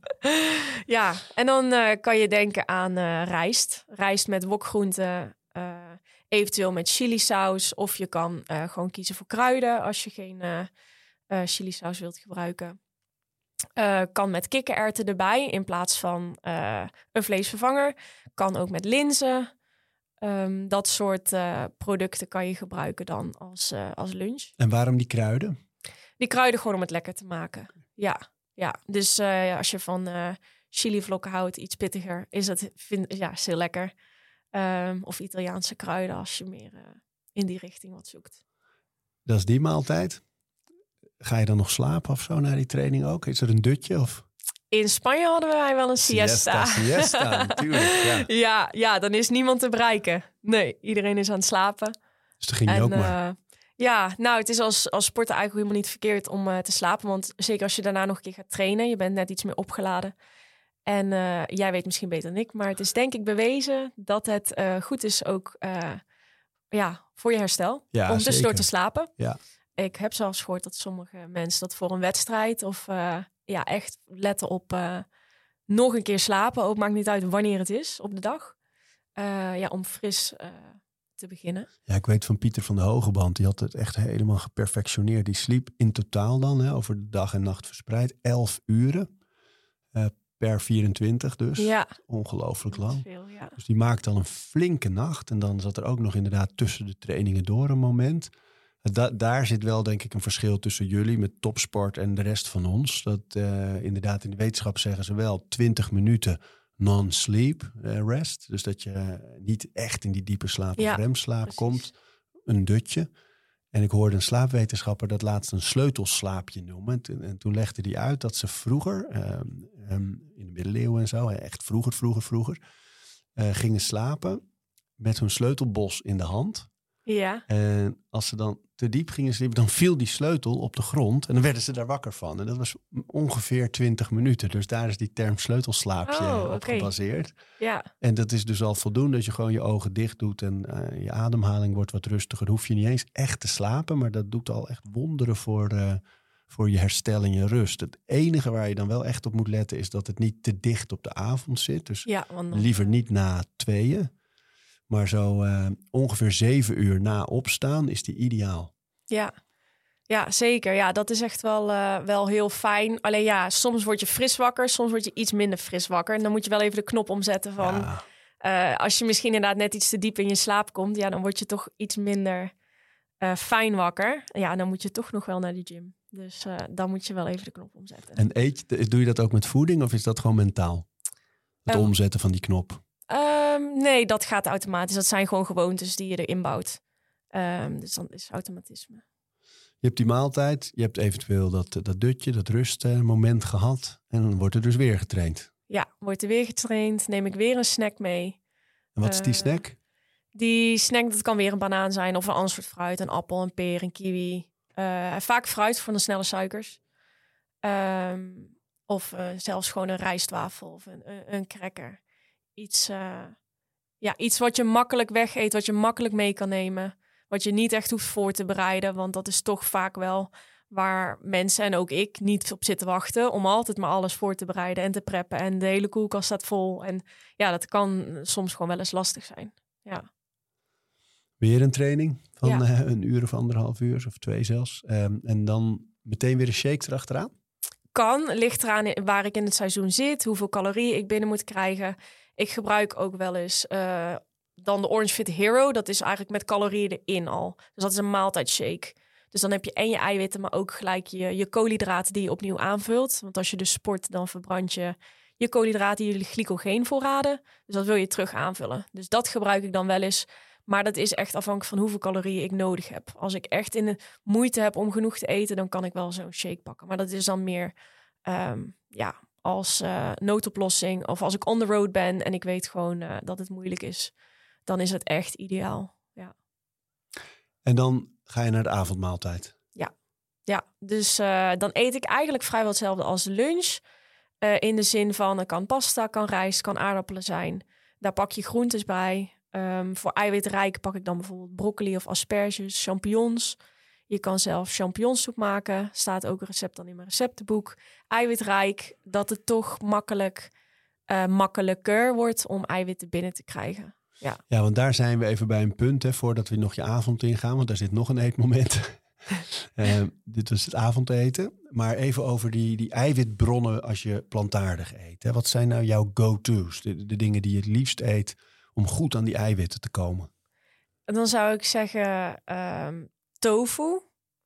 ja, en dan uh, kan je denken aan uh, rijst. Rijst met wokgroenten, uh, eventueel met chilisaus. Of je kan uh, gewoon kiezen voor kruiden als je geen uh, uh, chilisaus wilt gebruiken. Uh, kan met kikkererwten erbij in plaats van uh, een vleesvervanger. Kan ook met linzen. Um, dat soort uh, producten kan je gebruiken dan als, uh, als lunch. En waarom die kruiden? Die kruiden gewoon om het lekker te maken. Ja, ja. Dus uh, als je van uh, chilivlokken houdt, iets pittiger, is dat vind, ja, is heel lekker. Um, of Italiaanse kruiden als je meer uh, in die richting wat zoekt. Dat is die maaltijd. Ga je dan nog slapen of zo na die training ook? Is er een dutje? Of? In Spanje hadden wij wel een siesta. Siesta, siesta natuurlijk. Ja. ja, ja, dan is niemand te bereiken. Nee, iedereen is aan het slapen. Dus dan ging je en, ook maar. Uh, Ja, nou, het is als, als sporter eigenlijk helemaal niet verkeerd om uh, te slapen. Want zeker als je daarna nog een keer gaat trainen, je bent net iets meer opgeladen. En uh, jij weet misschien beter dan ik, maar het is denk ik bewezen dat het uh, goed is ook uh, ja, voor je herstel. Ja, om dus door te slapen. Ja. Ik heb zelfs gehoord dat sommige mensen dat voor een wedstrijd of uh, ja, echt letten op uh, nog een keer slapen. Ook maakt niet uit wanneer het is op de dag. Uh, ja, om fris uh, te beginnen. Ja, ik weet van Pieter van de Hogeband, die had het echt helemaal geperfectioneerd. Die sliep in totaal dan, hè, over de dag en nacht verspreid, elf uren uh, per vierentwintig dus. Ja. Ongelooflijk lang. Veel, ja. Dus die maakte al een flinke nacht. En dan zat er ook nog inderdaad tussen de trainingen door een moment. Da- daar zit wel denk ik een verschil tussen jullie met topsport en de rest van ons. Dat uh, inderdaad in de wetenschap zeggen ze wel twintig minuten non-sleep uh, rest. Dus dat je niet echt in die diepe slaap ja, of remslaap precies. komt. Een dutje. En ik hoorde een slaapwetenschapper dat laatst een sleutelslaapje noemen. En, en toen legde hij uit dat ze vroeger, um, um, in de middeleeuwen en zo, echt vroeger, vroeger, vroeger, uh, gingen slapen met hun sleutelbos in de hand. Ja. En als ze dan te diep gingen sliepen, dan viel die sleutel op de grond. En dan werden ze daar wakker van. En dat was ongeveer twintig minuten. Dus daar is die term sleutelslaapje oh, op okay. gebaseerd. Ja. En dat is dus al voldoende dat je gewoon je ogen dicht doet. En uh, je ademhaling wordt wat rustiger. Dan hoef je niet eens echt te slapen. Maar dat doet al echt wonderen voor, uh, voor je herstel en je rust. Het enige waar je dan wel echt op moet letten is dat het niet te dicht op de avond zit. Dus ja, want dan... liever niet na tweeën. Maar zo uh, ongeveer zeven uur na opstaan is die ideaal. Ja, ja zeker. Ja, dat is echt wel, uh, wel heel fijn. Alleen ja, soms word je fris wakker, soms word je iets minder fris wakker. En dan moet je wel even de knop omzetten van... Ja. Uh, als je misschien inderdaad net iets te diep in je slaap komt... ja, dan word je toch iets minder uh, fijn wakker. Ja, dan moet je toch nog wel naar de gym. Dus uh, dan moet je wel even de knop omzetten. En eet je, doe je dat ook met voeding of is dat gewoon mentaal? Het um, omzetten van die knop? Um, nee, dat gaat automatisch. Dat zijn gewoon gewoontes die je erin bouwt. Um, dus dan is het automatisme. Je hebt die maaltijd, je hebt eventueel dat, dat dutje, dat rustmoment gehad. En dan wordt er dus weer getraind. Ja, wordt er weer getraind. Neem ik weer een snack mee. En wat is die snack? Uh, die snack, dat kan weer een banaan zijn of een ander soort fruit. Een appel, een peer, een kiwi. Uh, vaak fruit voor de snelle suikers. Um, of uh, zelfs gewoon een rijstwafel of een, een, een cracker. Iets, uh, ja, iets wat je makkelijk wegeet, wat je makkelijk mee kan nemen. Wat je niet echt hoeft voor te bereiden. Want dat is toch vaak wel waar mensen en ook ik niet op zitten wachten. Om altijd maar alles voor te bereiden en te preppen. En de hele koelkast staat vol. En ja, dat kan soms gewoon wel eens lastig zijn. Ja. Weer een training van ja. uh, een uur of anderhalf uur of twee zelfs. Um, en dan meteen weer een shake erachteraan? Kan, ligt eraan waar ik in het seizoen zit. Hoeveel calorieën ik binnen moet krijgen. Ik gebruik ook wel eens uh, dan de Orange Fit Hero. Dat is eigenlijk met calorieën erin al. Dus dat is een maaltijdshake. Dus dan heb je en je eiwitten, maar ook gelijk je, je koolhydraten die je opnieuw aanvult. Want als je dus sport, dan verbrand je je koolhydraten, je glycogeenvoorraden. Dus dat wil je terug aanvullen. Dus dat gebruik ik dan wel eens. Maar dat is echt afhankelijk van hoeveel calorieën ik nodig heb. Als ik echt in de moeite heb om genoeg te eten, dan kan ik wel zo'n shake pakken. Maar dat is dan meer... Um, ja, als uh, noodoplossing of als ik on the road ben en ik weet gewoon uh, dat het moeilijk is, dan is het echt ideaal. Ja. En dan ga je naar de avondmaaltijd? Ja, ja. Dus uh, dan eet ik eigenlijk vrijwel hetzelfde als lunch. Uh, in de zin van, er kan pasta, kan rijst, kan aardappelen zijn. Daar pak je groentes bij. Um, voor eiwitrijk pak ik dan bijvoorbeeld broccoli of asperges, champignons. Je kan zelf champignonsoep maken. Staat ook een recept dan in mijn receptenboek. Eiwitrijk, dat het toch makkelijk, uh, makkelijker wordt om eiwitten binnen te krijgen. Ja. ja, want daar zijn we even bij een punt, hè, voordat we nog je avond ingaan. Want daar zit nog een eetmoment. uh, dit was het avondeten. Maar even over die, die eiwitbronnen als je plantaardig eet. Hè. Wat zijn nou jouw go-to's? De, de dingen die je het liefst eet om goed aan die eiwitten te komen? En dan zou ik zeggen... Um, tofu.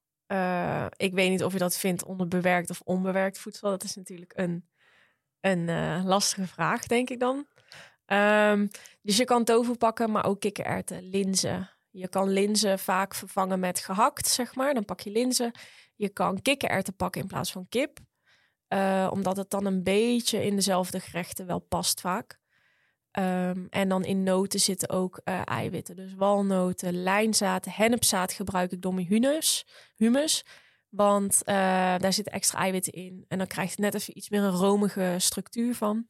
Uh, ik weet niet of je dat vindt onder bewerkt of onbewerkt voedsel. Dat is natuurlijk een, een uh, lastige vraag, denk ik dan. Um, dus je kan tofu pakken, maar ook kikkererwten, linzen. Je kan linzen vaak vervangen met gehakt, zeg maar. Dan pak je linzen. Je kan kikkererwten pakken in plaats van kip. Uh, omdat het dan een beetje in dezelfde gerechten wel past vaak. Um, en dan in noten zitten ook uh, eiwitten. Dus walnoten, lijnzaad, hennepzaad gebruik ik door mijn humus. humus want uh, daar zitten extra eiwitten in. En dan krijgt het net even iets meer een romige structuur van.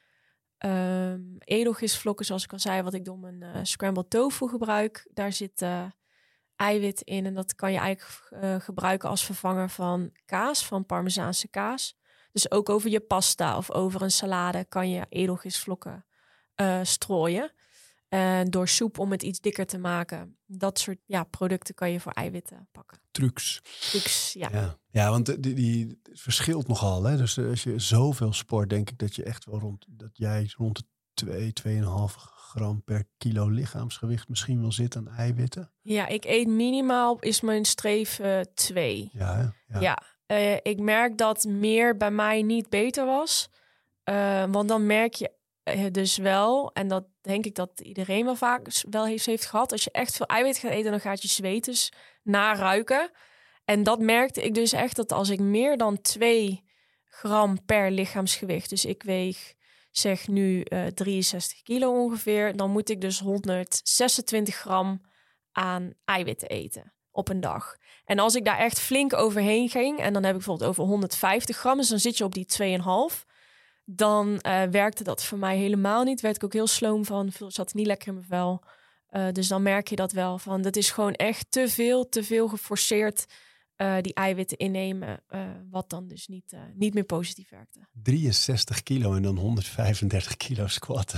Um, edelgisvlokken, zoals ik al zei, wat ik door mijn uh, scrambled tofu gebruik. Daar zit uh, eiwit in. En dat kan je eigenlijk uh, gebruiken als vervanger van kaas, van Parmezaanse kaas. Dus ook over je pasta of over een salade kan je edelgisvlokken Uh, strooien. Uh, door soep om het iets dikker te maken. Dat soort ja, producten kan je voor eiwitten pakken. Trucs. Trucs, ja. Ja, ja want die, die het verschilt nogal. Hè? Dus als je zoveel sport, denk ik dat je echt wel rond... dat jij rond de twee, twee komma vijf gram per kilo lichaamsgewicht misschien wel zit aan eiwitten. Ja, ik eet minimaal, is mijn streef uh, twee. Ja, ja. ja uh, ik merk dat meer bij mij niet beter was. Uh, want dan merk je dus wel, en dat denk ik dat iedereen wel vaak wel heeft, heeft gehad. Als je echt veel eiwit gaat eten, dan gaat je zweet dus naruiken. En dat merkte ik dus echt dat als ik meer dan twee gram per lichaamsgewicht... dus ik weeg zeg nu uh, drieënzestig kilo ongeveer... dan moet ik dus honderdzesentwintig gram aan eiwitten eten op een dag. En als ik daar echt flink overheen ging... en dan heb ik bijvoorbeeld over honderdvijftig gram... dus dan zit je op die twee komma vijf... dan uh, werkte dat voor mij helemaal niet. Werd ik ook heel sloom van, zat niet lekker in mijn vel. Uh, dus dan merk je dat wel. Van, dat is gewoon echt te veel, te veel geforceerd... Uh, die eiwitten innemen, uh, wat dan dus niet, uh, niet meer positief werkte. drieënzestig kilo en dan honderdvijfendertig kilo squatten.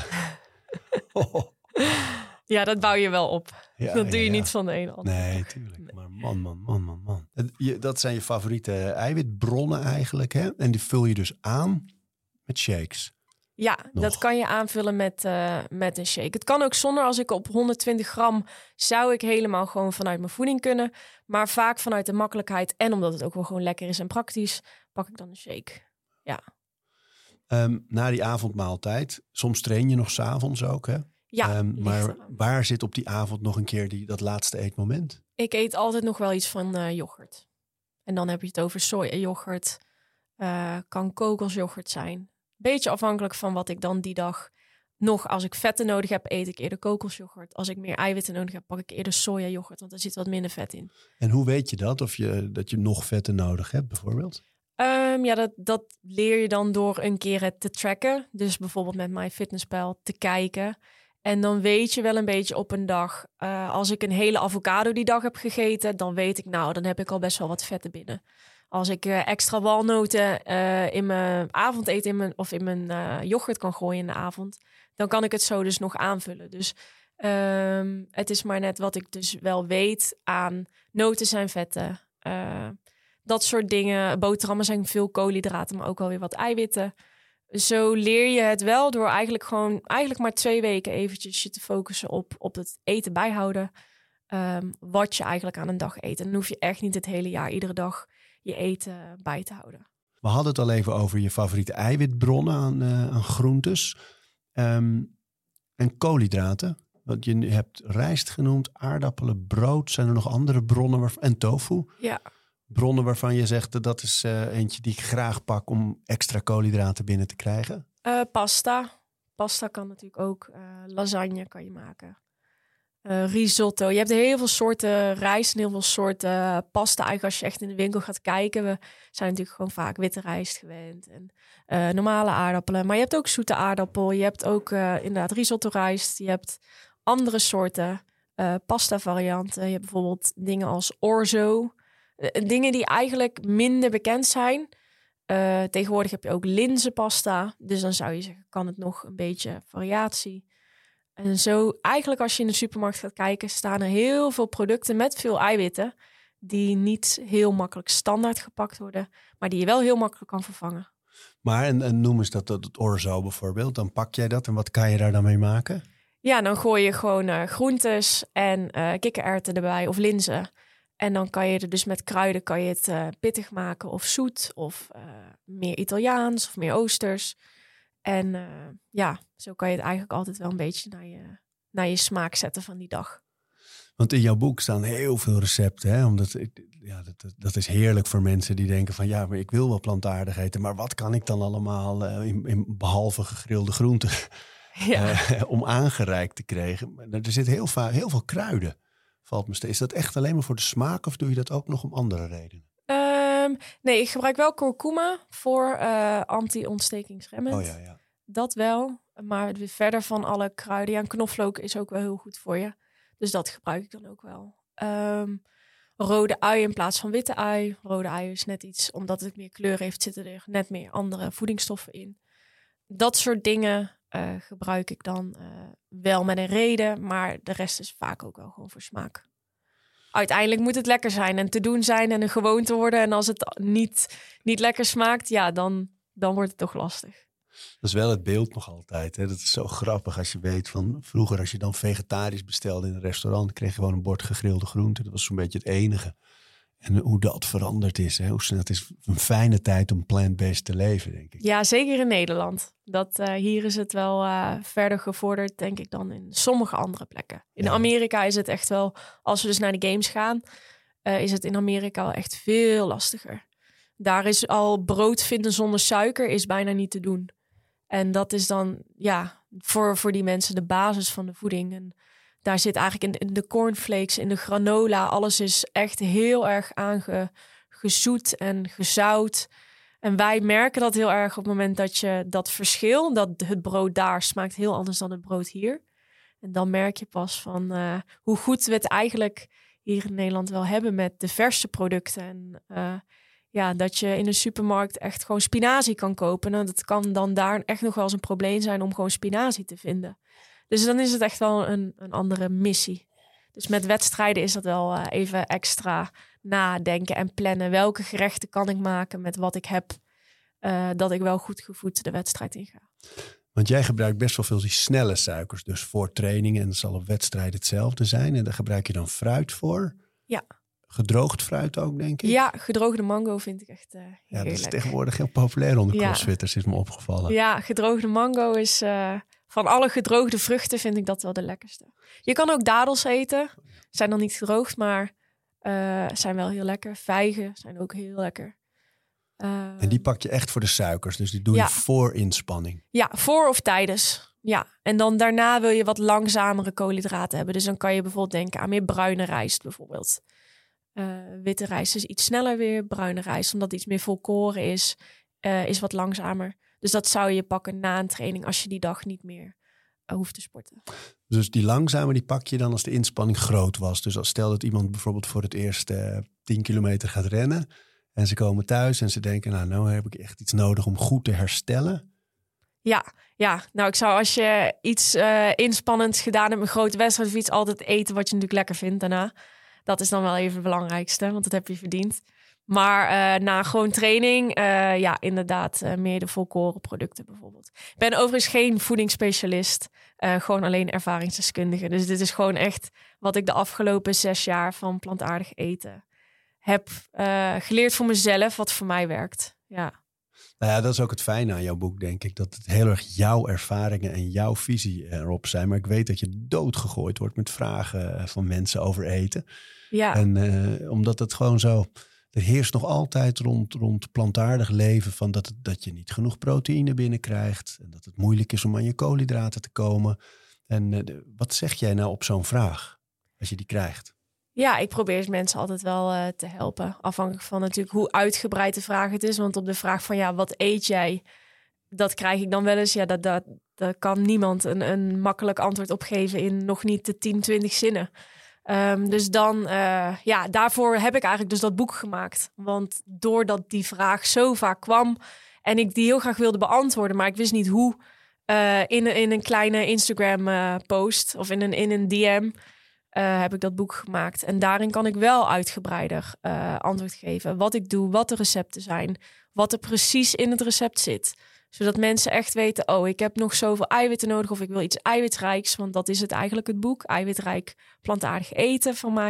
oh. Ja, dat bouw je wel op. Ja, dat doe ja, je ja. niet van de ene ander. Nee, tuurlijk. Nee. Maar man, man, man, man, man. Het, je, dat zijn je favoriete eiwitbronnen eigenlijk, hè? En die vul je dus aan met shakes. Ja, Nog. Dat kan je aanvullen met, uh, met een shake. Het kan ook zonder. Als ik op honderdtwintig gram zou ik helemaal gewoon vanuit mijn voeding kunnen. Maar vaak vanuit de makkelijkheid en omdat het ook wel gewoon lekker is en praktisch, pak ik dan een shake. Ja. Um, na die avondmaaltijd, soms train je nog 's avonds ook, hè? Ja, um, maar eraan. Waar zit op die avond nog een keer die, dat laatste eetmoment? Ik eet altijd nog wel iets van uh, yoghurt. En dan heb je het over sojayoghurt. Uh, kan kokosyoghurt zijn. Beetje afhankelijk van wat ik dan die dag nog... Als ik vetten nodig heb, eet ik eerder kokosyoghurt. Als ik meer eiwitten nodig heb, pak ik eerder sojayoghurt. Want er zit wat minder vet in. En hoe weet je dat? Of je, dat je nog vetten nodig hebt, bijvoorbeeld? Um, ja, dat, dat leer je dan door een keer het te tracken. Dus bijvoorbeeld met MyFitnessPal te kijken. En dan weet je wel een beetje op een dag... Uh, als ik een hele avocado die dag heb gegeten... dan weet ik, nou, dan heb ik al best wel wat vetten binnen. Als ik uh, extra walnoten uh, in mijn avondeten in mijn, of in mijn uh, yoghurt kan gooien in de avond... dan kan ik het zo dus nog aanvullen. Dus um, het is maar net wat ik dus wel weet aan noten zijn vetten... Uh, dat soort dingen. Boterhammen zijn veel koolhydraten, maar ook wel weer wat eiwitten. Zo leer je het wel door eigenlijk gewoon... eigenlijk maar twee weken eventjes je te focussen op, op het eten bijhouden. Um, wat je eigenlijk aan een dag eet. En dan hoef je echt niet het hele jaar iedere dag je eten bij te houden. We hadden het al even over je favoriete eiwitbronnen aan, uh, aan groentes. Um, en koolhydraten. Want je hebt rijst genoemd, aardappelen, brood. Zijn er nog andere bronnen? Waarvan, en tofu? Ja. Bronnen waarvan je zegt, dat is uh, eentje die ik graag pak om extra koolhydraten binnen te krijgen? Uh, pasta. Pasta kan natuurlijk ook. Uh, lasagne kan je maken. Uh, risotto. Je hebt heel veel soorten rijst en heel veel soorten uh, pasta. Eigenlijk als je echt in de winkel gaat kijken. We zijn natuurlijk gewoon vaak witte rijst gewend. En uh, normale aardappelen. Maar je hebt ook zoete aardappel. Je hebt ook uh, inderdaad risotto rijst. Je hebt andere soorten uh, pasta varianten. Je hebt bijvoorbeeld dingen als orzo. Uh, dingen die eigenlijk minder bekend zijn. Uh, tegenwoordig heb je ook linzenpasta. Dus dan zou je zeggen, kan het nog een beetje variatie. En zo, eigenlijk als je in de supermarkt gaat kijken, staan er heel veel producten met veel eiwitten, die niet heel makkelijk standaard gepakt worden, maar die je wel heel makkelijk kan vervangen. Maar, en, en noem eens dat, dat het orzo bijvoorbeeld, dan pak jij dat en wat kan je daar dan mee maken? Ja, dan gooi je gewoon uh, groentes en uh, kikkererwten erbij of linzen. En dan kan je er dus met kruiden kan je het uh, pittig maken of zoet of uh, meer Italiaans of meer Oosters. En uh, ja, zo kan je het eigenlijk altijd wel een beetje naar je, naar je smaak zetten van die dag. Want in jouw boek staan heel veel recepten. Hè? Omdat, ja, dat, dat is heerlijk voor mensen die denken van... ja, maar ik wil wel plantaardig eten. Maar wat kan ik dan allemaal, uh, in, in, behalve gegrilde groenten... Ja. Uh, om aangereikt te krijgen? Er zit heel, va- heel veel kruiden, valt me steeds. Is dat echt alleen maar voor de smaak of doe je dat ook nog om andere redenen? Um, nee, ik gebruik wel kurkuma voor uh, anti-ontstekingsremmend. Oh ja, ja. Dat wel. Maar verder van alle kruiden. Ja, knoflook is ook wel heel goed voor je. Dus dat gebruik ik dan ook wel. Um, rode ui in plaats van witte ui. Rode ui is net iets, omdat het meer kleur heeft, zitten er net meer andere voedingsstoffen in. Dat soort dingen uh, gebruik ik dan uh, wel met een reden. Maar de rest is vaak ook wel gewoon voor smaak. Uiteindelijk moet het lekker zijn en te doen zijn en een gewoonte worden. En als het niet, niet lekker smaakt, ja, dan, dan wordt het toch lastig. Dat is wel het beeld nog altijd. Hè? Dat is zo grappig als je weet van vroeger als je dan vegetarisch bestelde in een restaurant, kreeg je gewoon een bord gegrilde groenten. Dat was zo'n beetje het enige. En hoe dat veranderd is. Hè? Hoe snel, het is een fijne tijd om plant-based te leven, denk ik. Ja, zeker in Nederland. Dat, uh, hier is het wel uh, verder gevorderd, denk ik, dan in sommige andere plekken. In ja. Amerika is het echt wel, als we dus naar de games gaan, uh, is het in Amerika wel echt veel lastiger. Daar is al brood vinden zonder suiker is bijna niet te doen. En dat is dan ja voor, voor die mensen de basis van de voeding. En daar zit eigenlijk in, in de cornflakes, in de granola, alles is echt heel erg aangezoet en gezout. En wij merken dat heel erg op het moment dat je dat verschil, dat het brood daar smaakt heel anders dan het brood hier. En dan merk je pas van uh, hoe goed we het eigenlijk hier in Nederland wel hebben met de verse producten. En uh, ja, dat je in de supermarkt echt gewoon spinazie kan kopen. En dat kan dan daar echt nog wel eens een probleem zijn om gewoon spinazie te vinden. Dus dan is het echt wel een, een andere missie. Dus met wedstrijden is dat wel uh, even extra nadenken en plannen. Welke gerechten kan ik maken met wat ik heb, uh, dat ik wel goed gevoed de wedstrijd inga. Want jij gebruikt best wel veel die snelle suikers. Dus voor trainingen, en dat zal op wedstrijden hetzelfde zijn. En daar gebruik je dan fruit voor. Ja. Gedroogd fruit ook, denk ik. Ja, gedroogde mango vind ik echt uh, heerlijk. Ja, dat is tegenwoordig heel populair onder ja. crossfitters, is me opgevallen. Ja, gedroogde mango is... Uh, van alle gedroogde vruchten vind ik dat wel de lekkerste. Je kan ook dadels eten. Zijn dan niet gedroogd, maar uh, zijn wel heel lekker. Vijgen zijn ook heel lekker. Uh, en die pak je echt voor de suikers. Dus die doe je ja. voor inspanning. Ja, voor of tijdens. Ja, en dan daarna wil je wat langzamere koolhydraten hebben. Dus dan kan je bijvoorbeeld denken aan meer bruine rijst bijvoorbeeld. Uh, witte rijst is iets sneller weer. Bruine rijst, omdat het iets meer volkoren is, uh, is wat langzamer. Dus dat zou je pakken na een training als je die dag niet meer uh, hoeft te sporten. Dus die langzame die pak je dan als de inspanning groot was. Dus als stel dat iemand bijvoorbeeld voor het eerst uh, tien kilometer gaat rennen. En ze komen thuis en ze denken, nou, nou heb ik echt iets nodig om goed te herstellen. Ja, ja. Nou, ik zou als je iets uh, inspannends gedaan hebt, een grote wedstrijd of iets, altijd eten wat je natuurlijk lekker vindt daarna. Dat is dan wel even het belangrijkste, want dat heb je verdiend. Maar uh, na gewoon training, uh, ja, inderdaad, uh, meer de volkoren producten bijvoorbeeld. Ik ben overigens geen voedingsspecialist, uh, gewoon alleen ervaringsdeskundige. Dus dit is gewoon echt wat ik de afgelopen zes jaar van plantaardig eten heb uh, geleerd voor mezelf, wat voor mij werkt. Ja. Nou ja, dat is ook het fijne aan jouw boek, denk ik. Dat het heel erg jouw ervaringen en jouw visie erop zijn. Maar ik weet dat je doodgegooid wordt met vragen van mensen over eten. Ja. En uh, omdat het gewoon zo... Er heerst nog altijd rond, rond plantaardig leven van dat, het, dat je niet genoeg proteïne binnenkrijgt. En dat het moeilijk is om aan je koolhydraten te komen. En uh, de, wat zeg jij nou op zo'n vraag als je die krijgt? Ja, ik probeer mensen altijd wel uh, te helpen. Afhankelijk van natuurlijk hoe uitgebreid de vraag het is. Want op de vraag van ja, wat eet jij? Dat krijg ik dan wel eens. Ja, dat, dat, dat kan niemand een, een makkelijk antwoord op geven in nog niet de tien, twintig zinnen. Um, dus dan, uh, ja, daarvoor heb ik eigenlijk dus dat boek gemaakt. Want doordat die vraag zo vaak kwam en ik die heel graag wilde beantwoorden, maar ik wist niet hoe, uh, in, in een kleine Instagram uh, post of in een, in een D M uh, heb ik dat boek gemaakt. En daarin kan ik wel uitgebreider uh, antwoord geven. Wat ik doe, wat de recepten zijn, wat er precies in het recept zit. Zodat mensen echt weten, oh, ik heb nog zoveel eiwitten nodig of ik wil iets eiwitrijks. Want dat is het eigenlijk het boek. Eiwitrijk plantaardig eten van mij.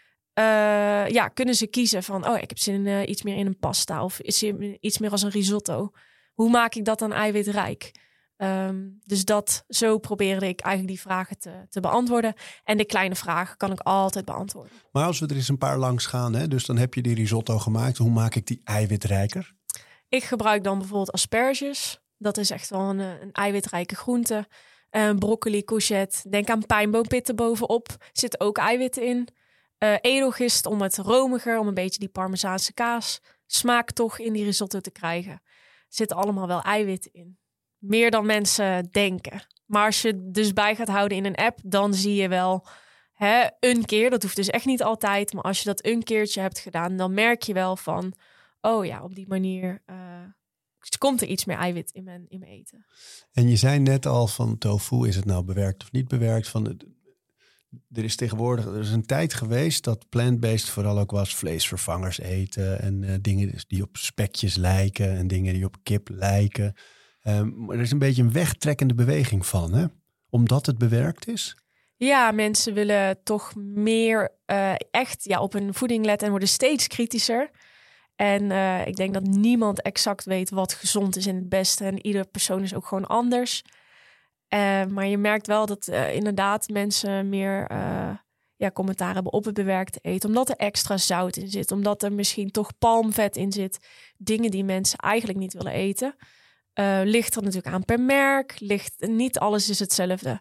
Uh, ja, kunnen ze kiezen van, oh, ik heb zin in uh, iets meer in een pasta. Of is iets meer als een risotto. Hoe maak ik dat dan eiwitrijk? Um, dus dat, zo probeerde ik eigenlijk die vragen te, te beantwoorden. En de kleine vragen kan ik altijd beantwoorden. Maar als we er eens een paar langs gaan, hè, dus dan heb je die risotto gemaakt. Hoe maak ik die eiwitrijker? Ik gebruik dan bijvoorbeeld asperges. Dat is echt wel een, een eiwitrijke groente. Uh, broccoli, courgette. Denk aan pijnboompitten bovenop. Zit ook eiwitten in. Uh, edelgist om het romiger, om een beetje die parmezaanse kaas smaak toch in die risotto te krijgen. Er zitten allemaal wel eiwitten in. Meer dan mensen denken. Maar als je het dus bij gaat houden in een app, dan zie je wel hè, een keer. Dat hoeft dus echt niet altijd. Maar als je dat een keertje hebt gedaan, dan merk je wel van... oh ja, op die manier uh, komt er iets meer eiwit in mijn, in mijn eten. En je zei net al van tofu, is het nou bewerkt of niet bewerkt? Van de, er is tegenwoordig, er is een tijd geweest dat plant-based vooral ook was vleesvervangers eten. En uh, dingen die op spekjes lijken en dingen die op kip lijken. Um, maar er is een beetje een wegtrekkende beweging van, hè? Omdat het bewerkt is? Ja, mensen willen toch meer uh, echt ja, op hun voeding letten en worden steeds kritischer. En uh, ik denk dat niemand exact weet wat gezond is en het beste. En ieder persoon is ook gewoon anders. Uh, maar je merkt wel dat uh, inderdaad mensen meer uh, ja, commentaar hebben op het bewerkte eten. Omdat er extra zout in zit. Omdat er misschien toch palmvet in zit. Dingen die mensen eigenlijk niet willen eten. Uh, ligt er natuurlijk aan per merk. Ligt, niet alles is hetzelfde.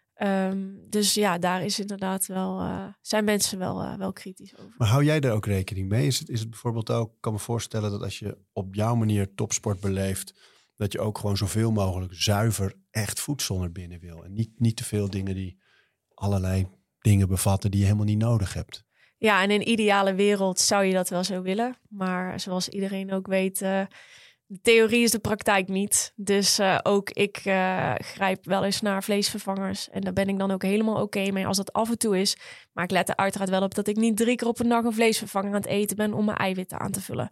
Um, dus ja, daar is inderdaad wel, uh, zijn mensen wel, uh, wel kritisch over. Maar hou jij daar ook rekening mee? Is het, is het bijvoorbeeld ook, ik kan me voorstellen dat als je op jouw manier topsport beleeft, dat je ook gewoon zoveel mogelijk zuiver echt voedsel naar binnen wil. En niet, niet te veel dingen die allerlei dingen bevatten die je helemaal niet nodig hebt. Ja, en in een ideale wereld zou je dat wel zo willen. Maar zoals iedereen ook weet, uh, de theorie is de praktijk niet. Dus uh, ook ik uh, grijp wel eens naar vleesvervangers. En daar ben ik dan ook helemaal oké okay mee als dat af en toe is. Maar ik let er uiteraard wel op dat ik niet drie keer op een dag een vleesvervanger aan het eten ben om mijn eiwitten aan te vullen.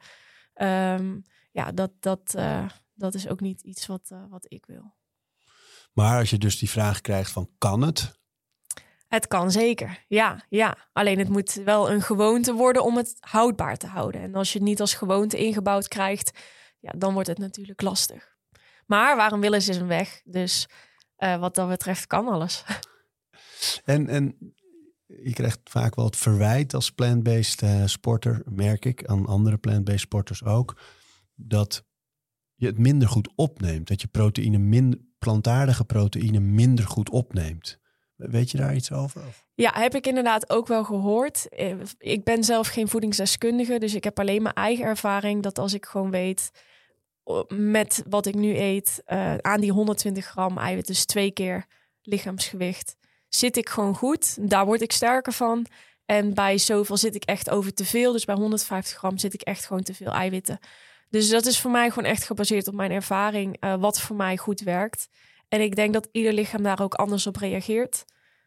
Um, ja, dat, dat, uh, dat is ook niet iets wat, uh, wat ik wil. Maar als je dus die vraag krijgt van kan het? Het kan zeker, ja, ja. Alleen het moet wel een gewoonte worden om het houdbaar te houden. En als je het niet als gewoonte ingebouwd krijgt, ja, dan wordt het natuurlijk lastig. Maar waarom willen ze een weg? Dus uh, wat dat betreft kan alles. En, en je krijgt vaak wel het verwijt als plant-based uh, sporter, merk ik, aan andere plant-based sporters ook, dat je het minder goed opneemt. Dat je proteïne minder, plantaardige proteïne minder goed opneemt. Weet je daar iets over? Ja, heb ik inderdaad ook wel gehoord. Ik ben zelf geen voedingsdeskundige, dus ik heb alleen mijn eigen ervaring dat als ik gewoon weet met wat ik nu eet, uh, aan die honderdtwintig gram eiwit, dus twee keer lichaamsgewicht, zit ik gewoon goed. Daar word ik sterker van. En bij zoveel zit ik echt over te veel. Dus bij honderdvijftig gram zit ik echt gewoon te veel eiwitten. Dus dat is voor mij gewoon echt gebaseerd op mijn ervaring, uh, wat voor mij goed werkt. En ik denk dat ieder lichaam daar ook anders op reageert.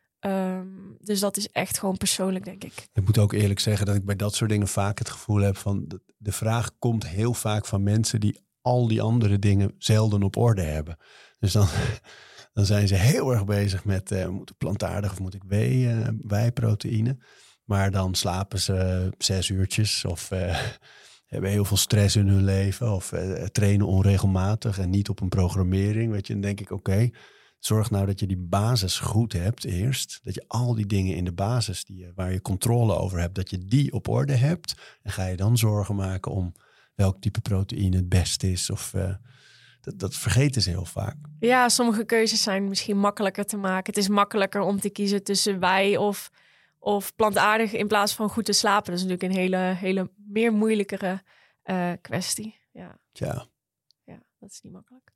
Um, dus dat is echt gewoon persoonlijk, denk ik. Ik moet ook eerlijk zeggen dat ik bij dat soort dingen vaak het gevoel heb van de, de vraag komt heel vaak van mensen die al die andere dingen zelden op orde hebben. Dus dan, dan zijn ze heel erg bezig met uh, moet ik plantaardig of moet ik whey, uh, wijproteïne. Maar dan slapen ze zes uurtjes of uh, hebben heel veel stress in hun leven of uh, trainen onregelmatig en niet op een programmering. Weet je, dan denk ik oké. Okay, zorg nou dat je die basis goed hebt eerst. Dat je al die dingen in de basis die je, waar je controle over hebt, dat je die op orde hebt. En ga je dan zorgen maken om welk type proteïne het beste is. Of uh, dat, dat vergeten ze heel vaak. Ja, sommige keuzes zijn misschien makkelijker te maken. Het is makkelijker om te kiezen tussen wij of, of plantaardig in plaats van goed te slapen. Dat is natuurlijk een hele, hele meer moeilijkere uh, kwestie. Ja. Tja. Ja, dat is niet makkelijk.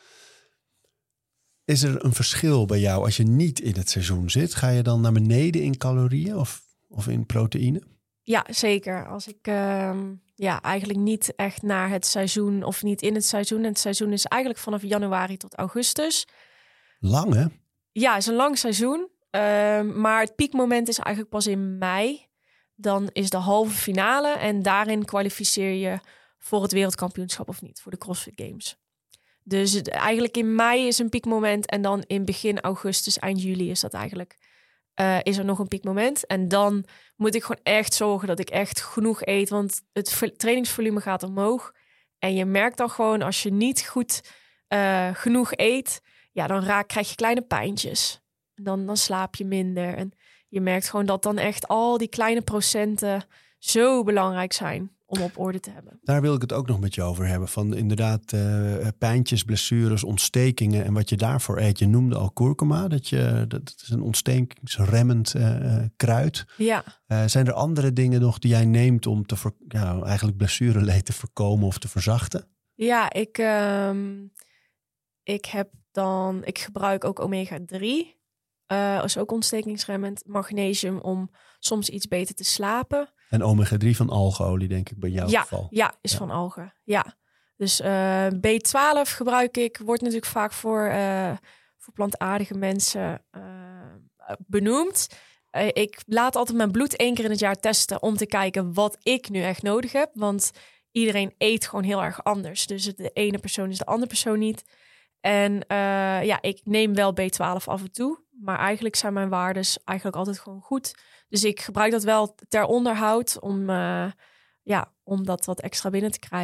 Is er een verschil bij jou als je niet in het seizoen zit? Ga je dan naar beneden in calorieën of, of in proteïne? Ja, zeker. Als ik uh, ja, eigenlijk niet echt naar het seizoen of niet in het seizoen. En het seizoen is eigenlijk vanaf januari tot augustus. Lang, hè? Ja, het is een lang seizoen. Uh, maar het piekmoment is eigenlijk pas in mei. Dan is de halve finale en daarin kwalificeer je voor het wereldkampioenschap of niet, voor de CrossFit Games. Dus het, eigenlijk in mei is een piekmoment en dan in begin augustus, eind juli is dat eigenlijk, uh, is er nog een piekmoment. En dan moet ik gewoon echt zorgen dat ik echt genoeg eet, want het trainingsvolume gaat omhoog. En je merkt dan gewoon, als je niet goed uh, genoeg eet, ja, dan raak, krijg je kleine pijntjes. Dan, dan slaap je minder. En je merkt gewoon dat dan echt al die kleine procenten zo belangrijk zijn om op orde te hebben. Daar wil ik het ook nog met je over hebben. Van inderdaad uh, pijntjes, blessures, ontstekingen en wat je daarvoor eet. Je noemde al kurkuma, dat, je, dat is een ontstekingsremmend uh, kruid. Ja. Uh, zijn er andere dingen nog die jij neemt om te voor, ja, eigenlijk blessureleed te voorkomen of te verzachten? Ja, ik, um, ik heb dan, ik gebruik ook omega drie. Uh, is ook ontstekingsremmend. Magnesium om soms iets beter te slapen. En omega drie van algeolie, denk ik, bij jouw ja, geval. Ja, is ja. van algen. Ja. Dus uh, B twaalf gebruik ik. Wordt natuurlijk vaak voor, uh, voor plantaardige mensen uh, benoemd. Uh, ik laat altijd mijn bloed één keer in het jaar testen om te kijken wat ik nu echt nodig heb. Want iedereen eet gewoon heel erg anders. Dus de ene persoon is de andere persoon niet. En uh, ja, ik neem wel B twaalf af en toe. Maar eigenlijk zijn mijn waardes eigenlijk altijd gewoon goed. Dus ik gebruik dat wel ter onderhoud om, uh, ja, om dat wat extra binnen te krijgen.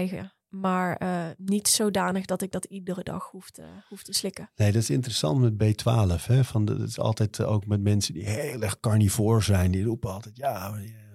Maar uh, niet zodanig dat ik dat iedere dag hoef te, hoef te slikken. Nee, dat is interessant met B twaalf. Hè? Van de, dat is altijd ook met mensen die heel erg carnivoor zijn. Die roepen altijd, ja,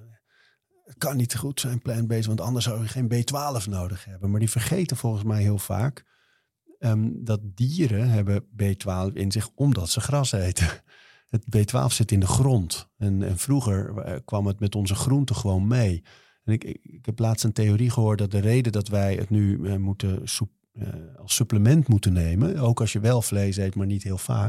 het kan niet goed zijn plant-based, want anders zou je geen B twaalf nodig hebben. Maar die vergeten volgens mij heel vaak um, dat dieren hebben B twaalf in zich omdat ze gras eten. Het B twaalf zit in de grond. En, en vroeger uh, kwam het met onze groenten gewoon mee. En ik, ik, ik heb laatst een theorie gehoord dat de reden dat wij het nu uh, moeten soep, uh, als supplement moeten nemen, ook als je wel vlees eet, maar niet heel vaak,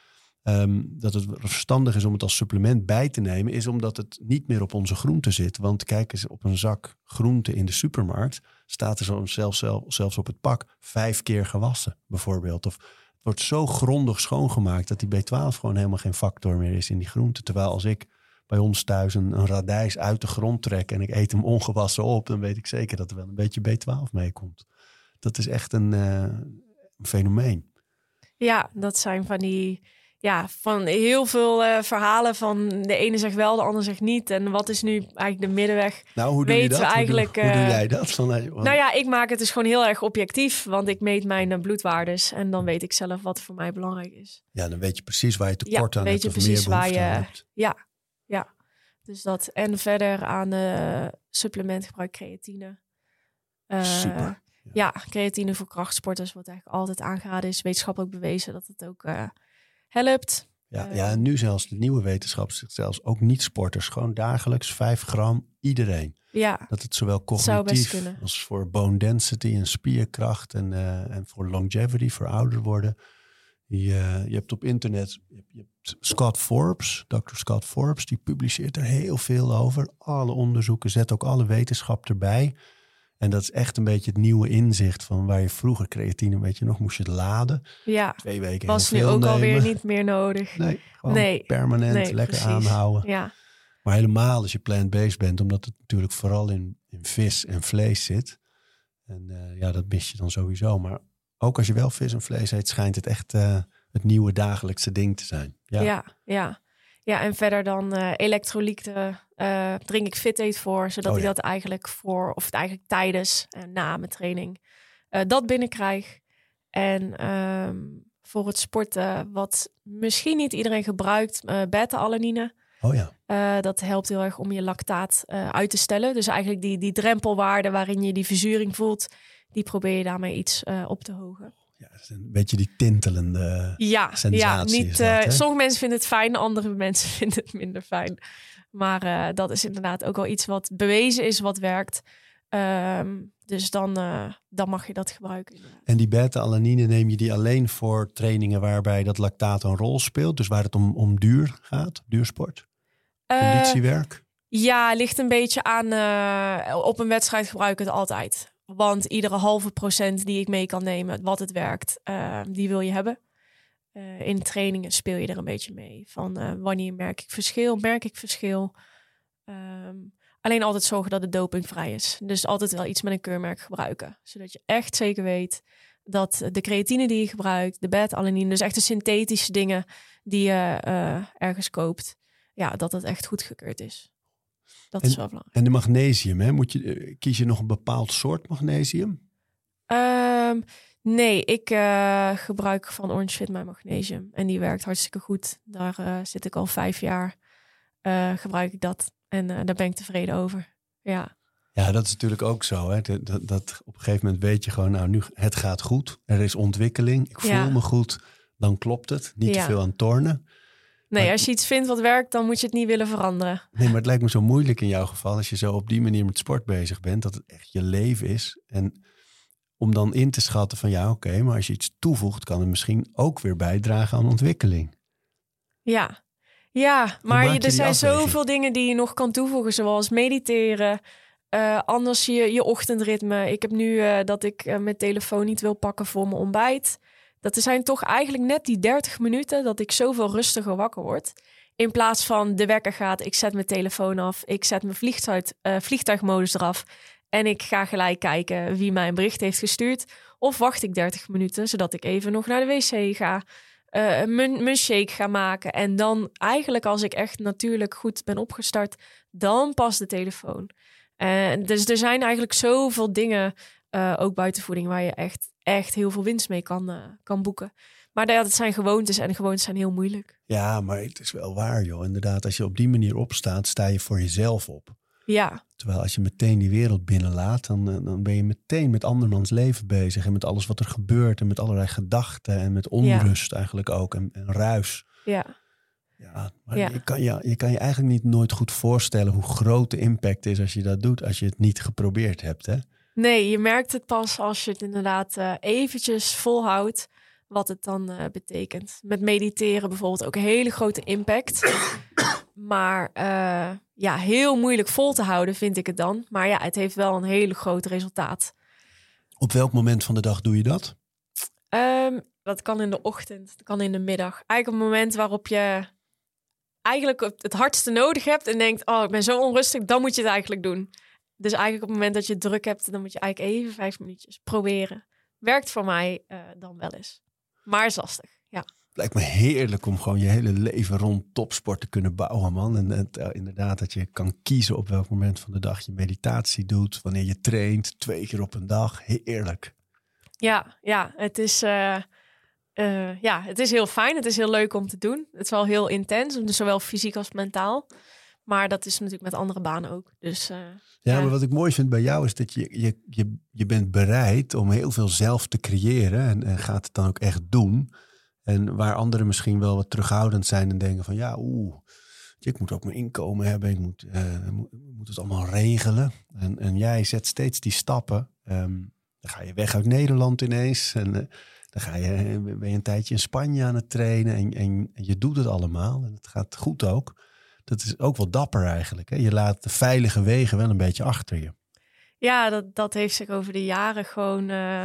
um, dat het verstandig is om het als supplement bij te nemen, is omdat het niet meer op onze groenten zit. Want kijk eens, op een zak groenten in de supermarkt staat er zo zelfs, zelf, zelfs op het pak vijf keer gewassen, bijvoorbeeld. Of het wordt zo grondig schoongemaakt dat die B twaalf gewoon helemaal geen factor meer is in die groenten. Terwijl als ik bij ons thuis een, een radijs uit de grond trek en ik eet hem ongewassen op, dan weet ik zeker dat er wel een beetje B twaalf meekomt. Dat is echt een, uh, een fenomeen. Ja, dat zijn van die, ja, van heel veel uh, verhalen van de ene zegt wel, de ander zegt niet. En wat is nu eigenlijk de middenweg? Nou, hoe doe je dat? Eigenlijk, hoe, doe, hoe doe uh, jij dat? Van, uh, nou ja, ik maak het dus gewoon heel erg objectief, want ik meet mijn uh, bloedwaardes en dan weet ik zelf wat voor mij belangrijk is. Ja, dan weet je precies waar je tekort ja, aan weet hebt je of precies meer waar je, aan hebt. Ja, ja. Dus dat en verder aan uh, supplementgebruik creatine. Uh, Super. Ja. ja, creatine voor krachtsporters wordt eigenlijk altijd aangeraden. Is wetenschappelijk bewezen dat het ook uh, helpt. Ja, uh, ja, en nu zelfs de nieuwe wetenschap zegt zelfs ook niet-sporters. Gewoon dagelijks vijf gram iedereen. Ja, dat het zowel zou best cognitief kunnen. als voor bone density en spierkracht en, uh, en voor longevity, voor ouder worden. Die, uh, je hebt op internet, je hebt, je hebt Scott Forbes, dokter Scott Forbes, die publiceert er heel veel over. Alle onderzoeken, zet ook alle wetenschap erbij. En dat is echt een beetje het nieuwe inzicht van waar je vroeger creatine, weet je nog, moest je het laden. Ja, twee weken was nu heel veel ook nemen. alweer niet meer nodig. Nee, gewoon nee, permanent nee, lekker precies. aanhouden. Ja. Maar helemaal als je plant-based bent, omdat het natuurlijk vooral in, in vis en vlees zit. En uh, ja, dat mis je dan sowieso. Maar ook als je wel vis en vlees eet, schijnt het echt uh, het nieuwe dagelijkse ding te zijn. Ja, ja, ja. Ja, en verder dan uh, elektrolyten uh, drink ik Fit-Aid voor, zodat Oh, ik ja. dat eigenlijk voor, of het eigenlijk tijdens en na mijn training, uh, dat binnenkrijg. En um, voor het sporten, wat misschien niet iedereen gebruikt, uh, beta-alanine. Oh ja. Uh, dat helpt heel erg om je lactaat uh, uit te stellen. Dus eigenlijk die, die drempelwaarde waarin je die verzuring voelt, die probeer je daarmee iets uh, op te hogen. Ja, dat is een beetje die tintelende Ja, sensatie. ja is niet, dat, uh, hè? sommige mensen vinden het fijn, andere mensen vinden het minder fijn. Maar uh, dat is inderdaad ook wel iets wat bewezen is, wat werkt. Um, dus dan, uh, dan mag je dat gebruiken. En die beta-alanine neem je die alleen voor trainingen waarbij dat lactaat een rol speelt? Dus waar het om, om duur gaat, duursport? Conditiewerk? Uh, ja, ligt een beetje aan. Uh, op een wedstrijd gebruik ik het altijd. Want iedere halve procent die ik mee kan nemen, wat het werkt, uh, die wil je hebben. Uh, in trainingen speel je er een beetje mee. Van uh, wanneer merk ik verschil, merk ik verschil. Um, alleen altijd zorgen dat het dopingvrij is. Dus altijd wel iets met een keurmerk gebruiken. Zodat je echt zeker weet dat de creatine die je gebruikt, de beta-alanine, dus echt de synthetische dingen die je uh, ergens koopt, ja, dat het echt goedgekeurd is. Dat en, is wel belangrijk. En de magnesium, hè? Moet je, kies je nog een bepaald soort magnesium? Um, nee, ik uh, gebruik van Orange Fit mijn magnesium. En die werkt hartstikke goed. Daar uh, zit ik al vijf jaar. Uh, gebruik ik dat. En uh, daar ben ik tevreden over. Ja. Ja, dat is natuurlijk ook zo. Hè? Dat, dat, dat op een gegeven moment weet je gewoon, nou, nu het gaat goed. Er is ontwikkeling. Ik voel ja. me goed. Dan klopt het. Niet ja. te veel aan tornen. Nee, maar, als je iets vindt wat werkt, dan moet je het niet willen veranderen. Nee, maar het lijkt me zo moeilijk in jouw geval, als je zo op die manier met sport bezig bent, dat het echt je leven is. En om dan in te schatten van, ja, oké, okay, maar als je iets toevoegt, kan het misschien ook weer bijdragen aan ontwikkeling. Ja, ja, maar je, je er zijn afweging? zoveel dingen die je nog kan toevoegen, zoals mediteren. Uh, anders je, je ochtendritme. Ik heb nu uh, dat ik uh, mijn telefoon niet wil pakken voor mijn ontbijt. Dat er zijn toch eigenlijk net die dertig minuten dat ik zoveel rustiger wakker word. In plaats van de wekker gaat, ik zet mijn telefoon af, ik zet mijn vliegtuig, uh, vliegtuigmodus eraf en ik ga gelijk kijken wie mij een bericht heeft gestuurd. Of wacht ik dertig minuten, zodat ik even nog naar de wc ga, uh, mijn, mijn shake ga maken. En dan eigenlijk als ik echt natuurlijk goed ben opgestart, dan pas de telefoon. Uh, dus er zijn eigenlijk zoveel dingen Uh, ook buitenvoeding waar je echt, echt heel veel winst mee kan, uh, kan boeken. Maar ja, dat zijn gewoontes en gewoontes zijn heel moeilijk. Ja, maar het is wel waar, joh. Inderdaad, als je op die manier opstaat, sta je voor jezelf op. Ja. Terwijl als je meteen die wereld binnenlaat, dan, dan ben je meteen met andermans leven bezig. En met alles wat er gebeurt en met allerlei gedachten en met onrust ja. eigenlijk ook. En, en ruis. Ja. Ja, maar ja. Je, kan je, je kan je eigenlijk niet nooit goed voorstellen hoe groot de impact is als je dat doet. Als je het niet geprobeerd hebt, hè? Nee, je merkt het pas als je het inderdaad uh, eventjes volhoudt. Wat het dan uh, betekent. Met mediteren bijvoorbeeld ook een hele grote impact. Maar uh, ja, heel moeilijk vol te houden vind ik het dan. Maar ja, het heeft wel een hele groot resultaat. Op welk moment van de dag doe je dat? Um, dat kan in de ochtend, dat kan in de middag. Eigenlijk op het moment waarop je eigenlijk het hardste nodig hebt en denkt, oh, ik ben zo onrustig, dan moet je het eigenlijk doen. Dus eigenlijk op het moment dat je het druk hebt, dan moet je eigenlijk even vijf minuutjes proberen. Werkt voor mij uh, dan wel eens. Maar is lastig, ja. Het lijkt me heerlijk om gewoon je hele leven rond topsport te kunnen bouwen, man. En het, uh, inderdaad dat je kan kiezen op welk moment van de dag je meditatie doet. Wanneer je traint, twee keer op een dag. Heerlijk. Ja, ja, het is, uh, uh, ja, het is heel fijn. Het is heel leuk om te doen. Het is wel heel intens, dus zowel fysiek als mentaal. Maar dat is natuurlijk met andere banen ook. Dus, uh, ja, ja, maar wat ik mooi vind bij jou is dat je, je, je, je bent bereid om heel veel zelf te creëren. En, en gaat het dan ook echt doen. En waar anderen misschien wel wat terughoudend zijn en denken van ja, oeh, ik moet ook mijn inkomen hebben. Ik moet, uh, moet, moet het allemaal regelen. En, en jij zet steeds die stappen. Um, dan ga je weg uit Nederland ineens. En uh, dan ga je, ben je een tijdje in Spanje aan het trainen. En, en, en je doet het allemaal. En het gaat goed ook. Dat is ook wel dapper eigenlijk. Hè? Je laat de veilige wegen wel een beetje achter je. Ja, dat, dat heeft zich over de jaren gewoon uh,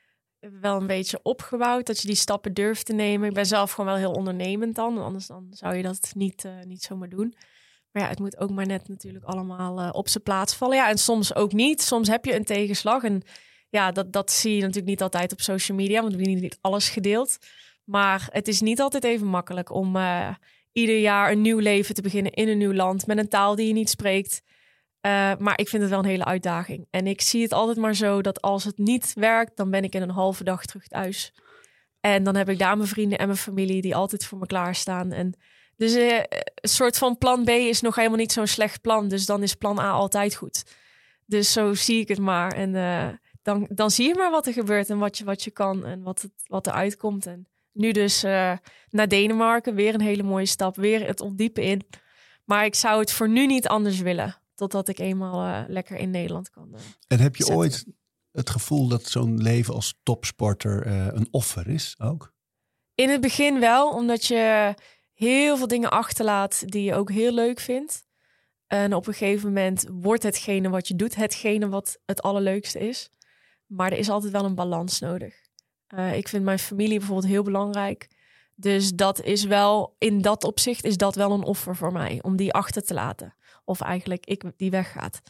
wel een beetje opgebouwd. Dat je die stappen durft te nemen. Ik ben zelf gewoon wel heel ondernemend dan. Anders dan zou je dat niet, uh, niet zomaar doen. Maar ja, het moet ook maar net natuurlijk allemaal uh, op zijn plaats vallen. Ja, en soms ook niet. Soms heb je een tegenslag. En ja, dat, dat zie je natuurlijk niet altijd op social media. Want we hebben niet alles gedeeld. Maar het is niet altijd even makkelijk om Uh, ieder jaar een nieuw leven te beginnen in een nieuw land met een taal die je niet spreekt. Uh, maar ik vind het wel een hele uitdaging. En ik zie het altijd maar zo dat als het niet werkt, dan ben ik in een halve dag terug thuis. En dan heb ik daar mijn vrienden en mijn familie die altijd voor me klaarstaan. En dus uh, een soort van plan B is nog helemaal niet zo'n slecht plan. Dus dan is plan A altijd goed. Dus zo zie ik het maar. En uh, dan, dan zie je maar wat er gebeurt en wat je, wat je kan en wat, het, wat er uitkomt. En nu dus uh, naar Denemarken. Weer een hele mooie stap. Weer het ondiepen in. Maar ik zou het voor nu niet anders willen. Totdat ik eenmaal uh, lekker in Nederland kan uh, En heb je zetten. ooit het gevoel dat zo'n leven als topsporter uh, een offer is ook? In het begin wel. Omdat je heel veel dingen achterlaat die je ook heel leuk vindt. En op een gegeven moment wordt hetgene wat je doet hetgene wat het allerleukste is. Maar er is altijd wel een balans nodig. Uh, ik vind mijn familie bijvoorbeeld heel belangrijk. Dus dat is wel, in dat opzicht is dat wel een offer voor mij. Om die achter te laten. Of eigenlijk ik die weggaat.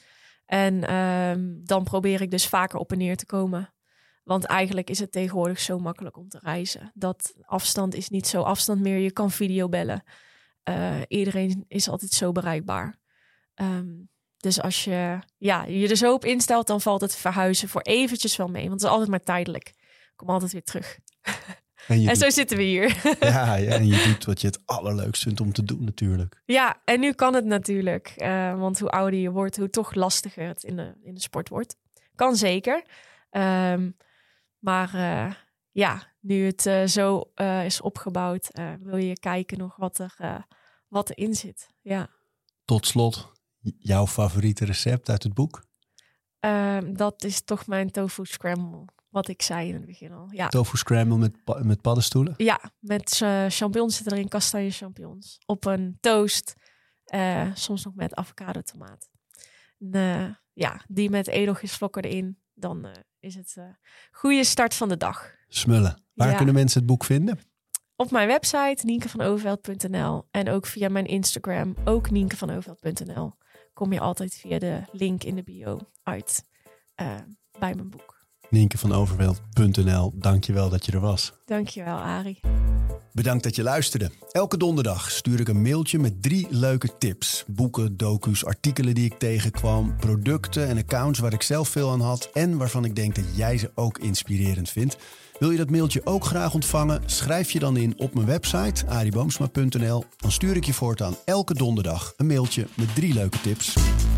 En um, dan probeer ik dus vaker op en neer te komen. Want eigenlijk is het tegenwoordig zo makkelijk om te reizen. Dat afstand is niet zo afstand meer. Je kan videobellen. Uh, iedereen is altijd zo bereikbaar. Um, dus als je ja, je er zo op instelt, dan valt het verhuizen voor eventjes wel mee. Want het is altijd maar tijdelijk. Ik kom altijd weer terug. En, en doet, zo zitten we hier. Ja, ja, en je doet wat je het allerleukst vindt om te doen natuurlijk. Ja, en nu kan het natuurlijk. Uh, want hoe ouder je wordt, hoe toch lastiger het in de, in de sport wordt. Kan zeker. Um, maar uh, ja, nu het uh, zo uh, is opgebouwd, uh, wil je kijken nog wat, er, uh, wat erin zit. Ja. Tot slot, jouw favoriete recept uit het boek? Uh, dat is toch mijn tofu scramble. Wat ik zei in het begin al. Ja. Tofu scramble met, met paddenstoelen? Ja, met uh, champignons zitten erin, kastanje champignons. Op een toast. Uh, soms nog met avocado tomaat. En, uh, ja, die met edelgisvlokken erin. Dan uh, is het een uh, goede start van de dag. Smullen. Waar ja. kunnen mensen het boek vinden? Op mijn website nienke van overveld punt n l. En ook via mijn Instagram, ook nienke van overveld punt n l. Kom je altijd via de link in de bio uit uh, bij mijn boek. Nienke van overveld punt n l, dank je wel dat je er was. Dankjewel, Arie. Bedankt dat je luisterde. Elke donderdag stuur ik een mailtje met drie leuke tips. Boeken, docu's, artikelen die ik tegenkwam, producten en accounts waar ik zelf veel aan had en waarvan ik denk dat jij ze ook inspirerend vindt. Wil je dat mailtje ook graag ontvangen? Schrijf je dan in op mijn website arie boomsma punt n l. Dan stuur ik je voortaan elke donderdag een mailtje met drie leuke tips.